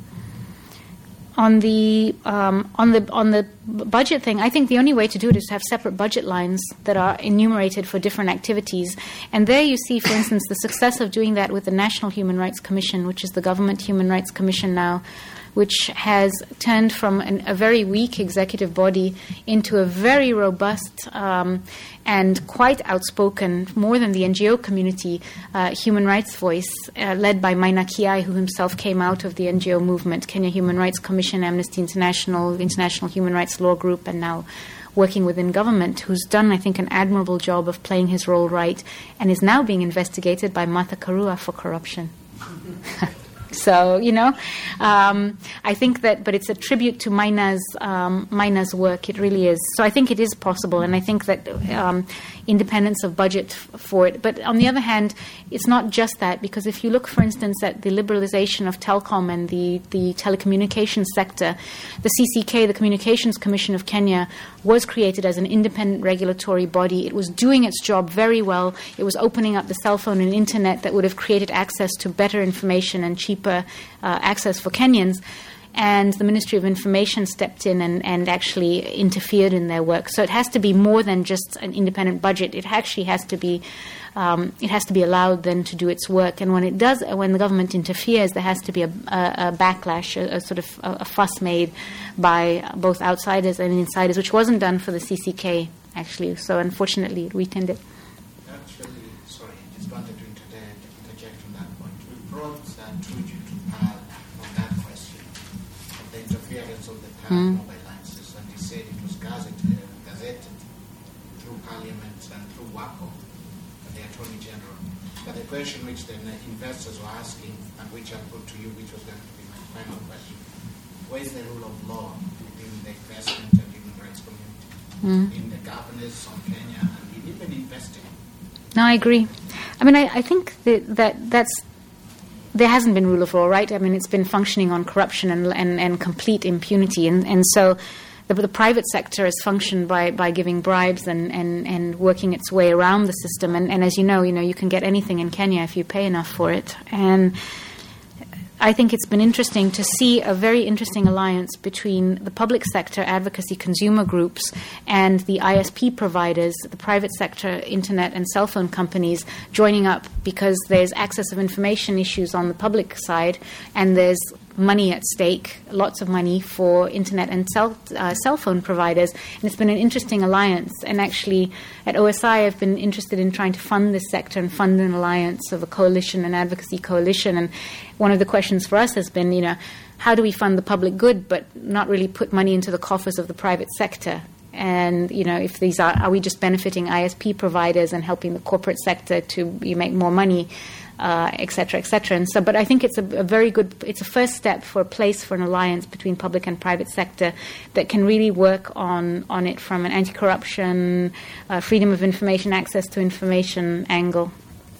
On the um, on the on the budget thing, I think the only way to do it is to have separate budget lines that are enumerated for different activities. And there you see, for instance, the success of doing that with the National Human Rights Commission, which is the government human rights commission now, which has turned from an, a very weak executive body into a very robust um, and quite outspoken, more than the N G O community, uh, human rights voice, uh, led by Maina Kiai, who himself came out of the N G O movement, Kenya Human Rights Commission, Amnesty International, International Human Rights Law Group, and now working within government, who's done, I think, an admirable job of playing his role right, and is now being investigated by Martha Karua for corruption. So, you know, um, I think that, but it's a tribute to Maina's, um, Maina's work. It really is. So I think it is possible, and I think that um, independence of budget f- for it. But on the other hand, it's not just that, because if you look, for instance, at the liberalization of telecom and the, the telecommunications sector, the C C K, the Communications Commission of Kenya, was created as an independent regulatory body. It was doing its job very well. It was opening up the cell phone and internet that would have created access to better information and cheaper uh, access for Kenyans. And the Ministry of Information stepped in and, and actually interfered in their work. So it has to be more than just an independent budget. It actually has to be, um, it has to be allowed then to do its work. And when it does, when the government interferes, there has to be a, a, a backlash, a, a sort of a, a fuss made by both outsiders and insiders, which wasn't done for the C C K actually. So unfortunately, it weakened it.
Actually, sorry, just wanted to interject, interject on that point. We brought uh, Tuju to Pal on that question of the interference of the Pal
Mm.
mobile licenses, and he said it was gazetted, gazetted through Parliament and through WACO, the Attorney General. But the question which the investors were asking, and which I'll put to you, which was going to be my final question, where is the rule of law within the investment and human rights community,
Mm.
in the governance of Kenya, and in even investing?
No, I agree. I mean, I, I think that, that that's there hasn't been rule of law, right? I mean, it's been functioning on corruption and and, and complete impunity, and and so the, the private sector has functioned by, by giving bribes and, and, and working its way around the system. And, and as you know, you know, you can get anything in Kenya if you pay enough for it. And I think it's been interesting to see a very interesting alliance between the public sector advocacy consumer groups and the I S P providers, the private sector internet and cell phone companies joining up, because there's access of information issues on the public side and there's money at stake, lots of money for internet and cell, uh, cell phone providers. And it's been an interesting alliance. And actually, at O S I, I've been interested in trying to fund this sector and fund an alliance of a coalition, an advocacy coalition. And one of the questions for us has been, you know, how do we fund the public good but not really put money into the coffers of the private sector? And, you know, if these are, are we just benefiting I S P providers and helping the corporate sector to you make more money? Uh, et cetera, et cetera. And so, but I think it's a, a very good, it's a first step for a place for an alliance between public and private sector that can really work on, on it from an anti-corruption, uh, freedom of information, access to information angle.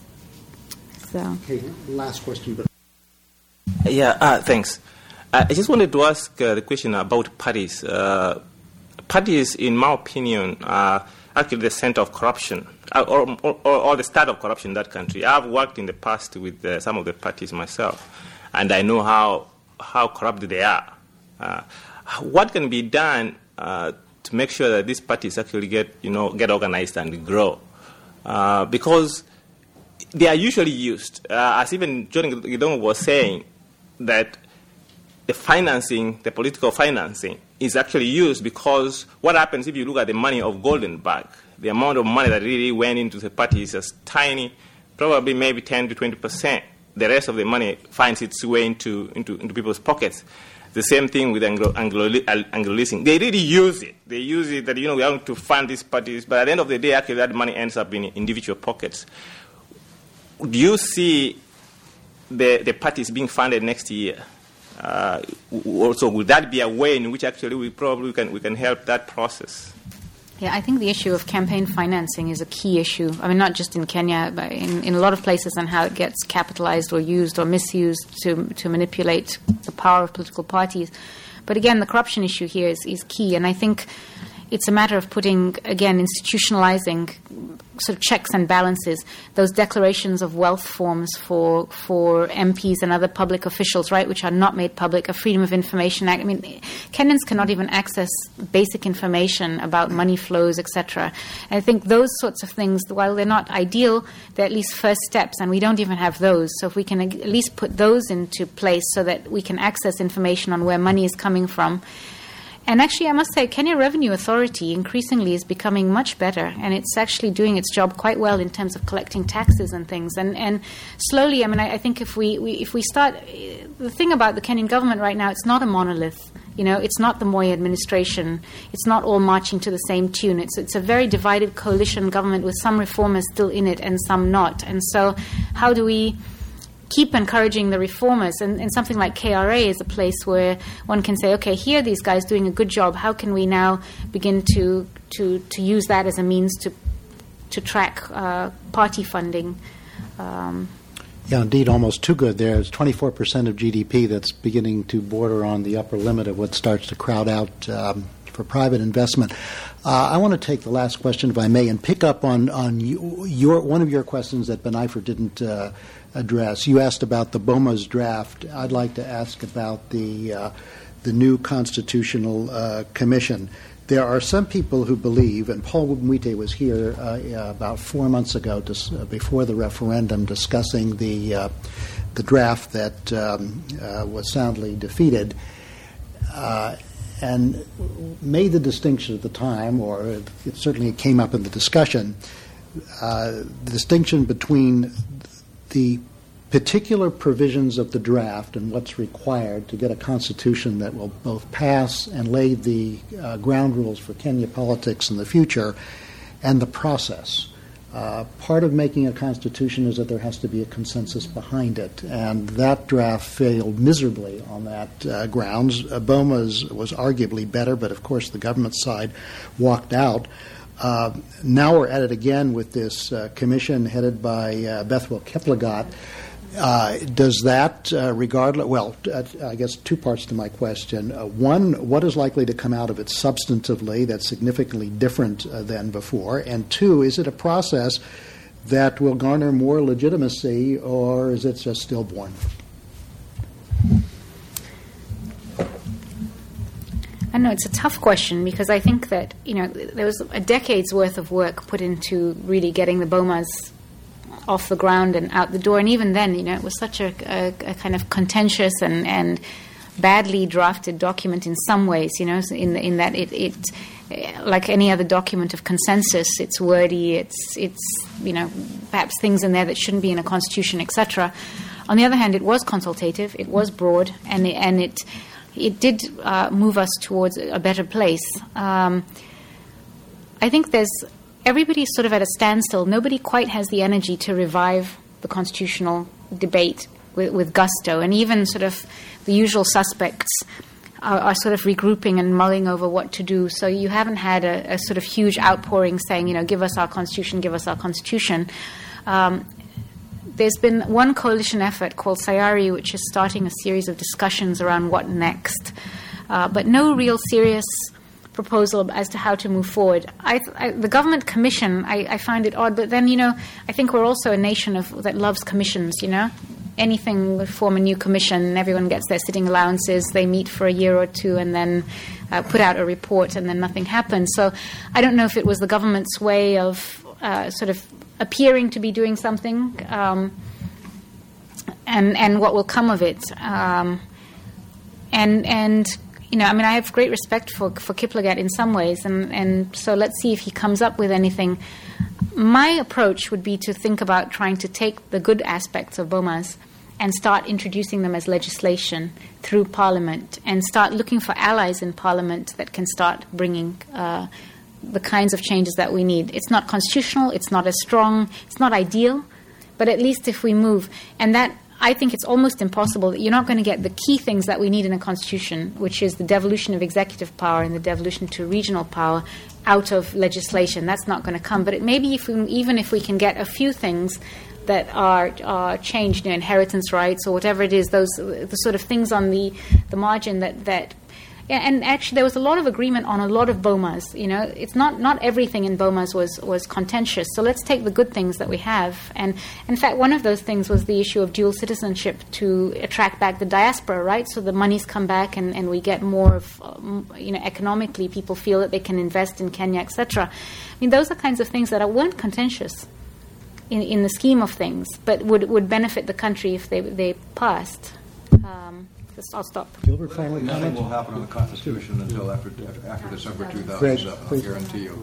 So.
Okay, last question. But
Yeah, uh, thanks. Uh, I just wanted to ask uh, the question about parties. Uh, parties, in my opinion, are actually the center of corruption, or, or, or the start of corruption in that country. I've worked in the past with uh, some of the parties myself, and I know how how corrupt they are. Uh, what can be done uh, to make sure that these parties actually get, you know, get organized and grow? Uh, because they are usually used, uh, as even John Githongo was saying, that the financing, the political financing, is actually used because what happens if you look at the money of Goldenberg, the amount of money that really went into the party is just tiny, probably maybe ten to twenty percent. The rest of the money finds its way into, into, into people's pockets. The same thing with Anglo, Anglo, Anglo leasing. They really use it. They use it that, you know, we want to fund these parties, but at the end of the day, actually, that money ends up in individual pockets. Do you see the, the parties being funded next year Uh, also, would that be a way in which actually we probably can we can help that process?
Yeah, I think the issue of campaign financing is a key issue. I mean, not just in Kenya, but in, in a lot of places, and how it gets capitalized or used or misused to to manipulate the power of political parties. But again, the corruption issue here is, is key, and I think it's a matter of putting, again, institutionalizing sort of checks and balances, those declarations of wealth forms for for M Ps and other public officials, right, which are not made public, a Freedom of Information Act. I mean, Kenyans cannot even access basic information about money flows, et cetera. And I think those sorts of things, while they're not ideal, they're at least first steps, and we don't even have those. So if we can at least put those into place so that we can access information on where money is coming from. And actually, I must say, Kenya Revenue Authority increasingly is becoming much better, and it's actually doing its job quite well in terms of collecting taxes and things. And, and slowly, I mean, I, I think if we, we if we start, the thing about the Kenyan government right now, it's not a monolith. You know, it's not the Moi administration. It's not all marching to the same tune. It's it's a very divided coalition government with some reformers still in it and some not. And so, how do we keep encouraging the reformers? And, and something like K R A is a place where one can say, okay, here are these guys doing a good job. How can we now begin to to, to use that as a means to to track uh, party funding? Um,
yeah, indeed, almost too good. There's twenty-four percent of G D P that's beginning to border on the upper limit of what starts to crowd out um, for private investment. Uh, I want to take the last question, if I may, and pick up on, on you, your one of your questions that Benaifer didn't uh, address. You asked about the BOMA's draft. I'd like to ask about the uh, the new constitutional uh, commission. There are some people who believe, and Paul Mwite was here uh, about four months ago, dis- uh, before the referendum, discussing the uh, the draft that um, uh, was soundly defeated, uh, and made the distinction at the time, or it certainly came up in the discussion, uh, the distinction between the particular provisions of the draft and what's required to get a constitution that will both pass and lay the uh, ground rules for Kenya politics in the future, and the process. Uh, part of making a constitution is that there has to be a consensus behind it, and that draft failed miserably on that uh, grounds. Uh, BOMA's was arguably better, but of course the government side walked out. Uh, now we're at it again with this uh, commission headed by uh, Bethwell Kiplagat. Uh, does that, uh, regardless, well, uh, I guess two parts to my question. Uh, one, what is likely to come out of it substantively that's significantly different uh, than before? And two, is it a process that will garner more legitimacy, or is it just stillborn?
I know it's a tough question, because I think that, you know, there was a decade's worth of work put into really getting the BOMAs off the ground and out the door. And even then, you know, it was such a, a, a kind of contentious and, and badly drafted document in some ways, you know, in, in that it, it, like any other document of consensus, it's wordy, it's, it's, you know, perhaps things in there that shouldn't be in a constitution, et cetera. On the other hand, it was consultative, it was broad, and it, and it, it did uh, move us towards a better place. Um, I think there's everybody's sort of at a standstill. Nobody quite has the energy to revive the constitutional debate with, with gusto, and even sort of the usual suspects are, are sort of regrouping and mulling over what to do. So you haven't had a, a sort of huge outpouring saying, you know, give us our constitution, give us our constitution. Um, there's been one coalition effort called Sayari, which is starting a series of discussions around what next, uh, but no real serious proposal as to how to move forward. I, I, the government commission, I, I find it odd, but then, you know, I think we're also a nation of that loves commissions, you know. Anything, we form a new commission, everyone gets their sitting allowances, they meet for a year or two and then uh, put out a report, and then nothing happens. So I don't know if it was the government's way of uh, sort of appearing to be doing something, um, and and what will come of it. Um, and and You know, I mean, I have great respect for for Kiplagat in some ways, and, and so let's see if he comes up with anything. My approach would be to think about trying to take the good aspects of BOMAs and start introducing them as legislation through Parliament, and start looking for allies in Parliament that can start bringing uh, the kinds of changes that we need. It's not constitutional, it's not as strong, it's not ideal, but at least if we move, and that I think it's almost impossible that you're not going to get the key things that we need in a constitution, which is the devolution of executive power and the devolution to regional power, out of legislation. That's not going to come. But it, maybe if we, even if we can get a few things that are uh, changed, you know, inheritance rights or whatever it is, those the sort of things on the, the margin that, that yeah, and actually there was a lot of agreement on a lot of B O M As. You know, it's not, not everything in B O M As was, was contentious. So let's take the good things that we have. And in fact, one of those things was the issue of dual citizenship to attract back the diaspora, right? So the monies come back and, and we get more of, um, you know, economically people feel that they can invest in Kenya, et cetera. I mean, those are kinds of things that are, weren't contentious in, in the scheme of things, but would, would benefit the country if they, they passed. Um, I'll stop.
Gilbert, finally
Nothing
comment?
will happen on the Constitution until after after, after December two
Greg,
thousand seven. I
please.
guarantee you.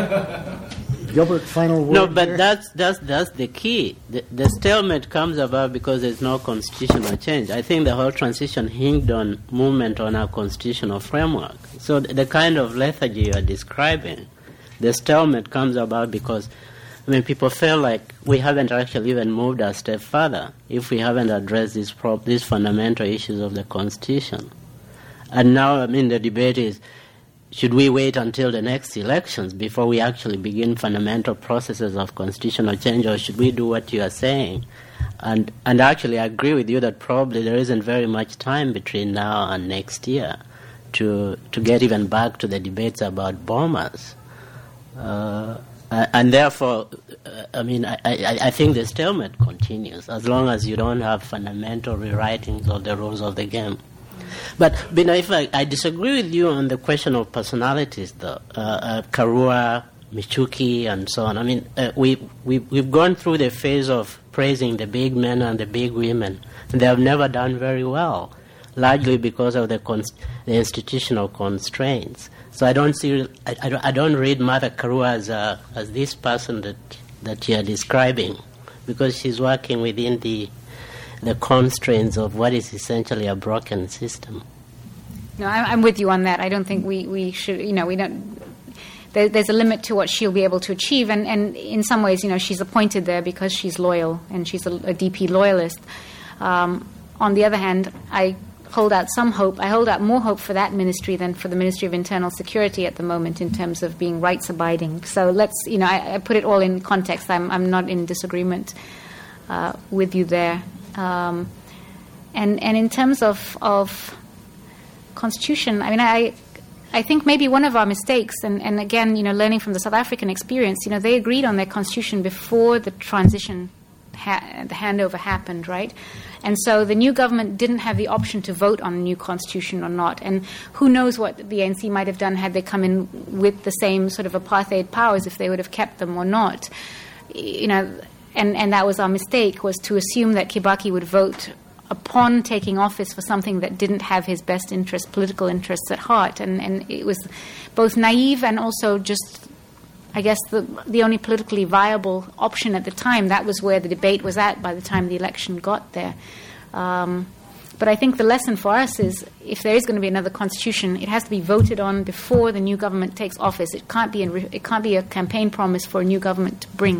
Gilbert, final word.
No, but
here?
that's that's that's the key. The, the stalemate comes about because there's no constitutional change. I think the whole transition hinged on movement on our constitutional framework. So the, the kind of lethargy you are describing, the stalemate comes about because, I mean, people feel like we haven't actually even moved a step further if we haven't addressed these prop, these fundamental issues of the Constitution. And now, I mean, the debate is, should we wait until the next elections before we actually begin fundamental processes of constitutional change, or should we do what you are saying? And and actually, I agree with you that probably there isn't very much time between now and next year to to get even back to the debates about B O M As. Uh, Uh, and therefore, uh, I mean, I, I, I think the stalemate continues as long as you don't have fundamental rewritings of the rules of the game. But, Bina, if I, I disagree with you on the question of personalities, though, uh, uh, Karua, Michuki, and so on. I mean, uh, we, we, we've gone through the phase of praising the big men and the big women, and they have never done very well, largely because of the, cons- the institutional constraints. So I don't see, I, I, don't, I don't read Martha Karua as, a, as this person that that you are describing, because she's working within the the constraints of what is essentially a broken system.
No, I'm, I'm with you on that. I don't think we, we should, you know, we don't. There, there's a limit to what she'll be able to achieve, and, and in some ways, you know, she's appointed there because she's loyal and she's a, a D P loyalist. Um, on the other hand, I hold out some hope. I hold out more hope for that ministry than for the Ministry of Internal Security at the moment in terms of being rights-abiding. So let's, you know, I, I put it all in context. I'm, I'm not in disagreement uh, with you there. Um, and and in terms of of constitution, I mean, I I think maybe one of our mistakes, and, and again, you know, learning from the South African experience, you know, they agreed on their constitution before the transition, ha- the handover happened, right? And so the new government didn't have the option to vote on a new constitution or not. And who knows what the A N C might have done had they come in with the same sort of apartheid powers, if they would have kept them or not. You know, and, and that was our mistake, was to assume that Kibaki would vote upon taking office for something that didn't have his best interests, political interests at heart. And, and it was both naive and also just, I guess, the the only politically viable option at the time. That was where the debate was at by the time the election got there. Um, but I think the lesson for us is, if there is going to be another constitution, it has to be voted on before the new government takes office. It can't be, in re- it can't be a campaign promise for a new government to bring.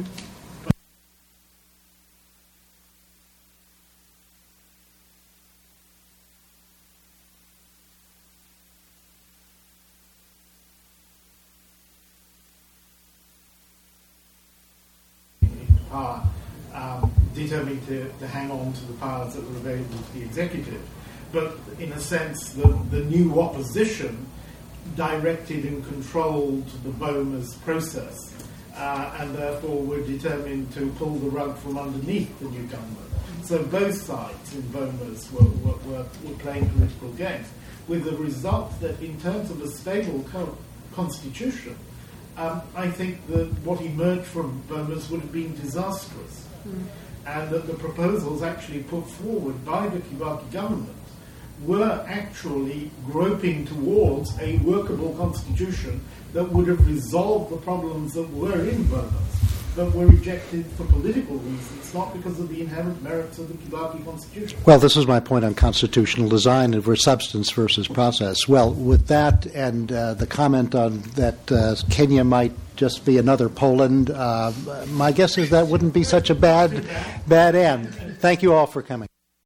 Are um, determined to, to hang on to the powers that were available to the executive. But in a sense, the, the new opposition directed and controlled the B O M A's process, uh, and therefore were determined to pull the rug from underneath the new government. So both sides in B O M As were, were, were, were playing political games, with the result that in terms of a stable co- constitution, Um, I think that what emerged from B O M As would have been disastrous, mm. and that the proposals actually put forward by the Kibaki government were actually groping towards a workable constitution that would have resolved the problems that were in B O M As, but were rejected for political reasons, not because of the inherent merits of the Kibaki constitution.
Well, this is my point on constitutional design and for substance versus process. Well, with that and uh, the comment on that uh, Kenya might just be another Poland, uh, my guess is that wouldn't be such a bad, bad end. Thank you all for coming.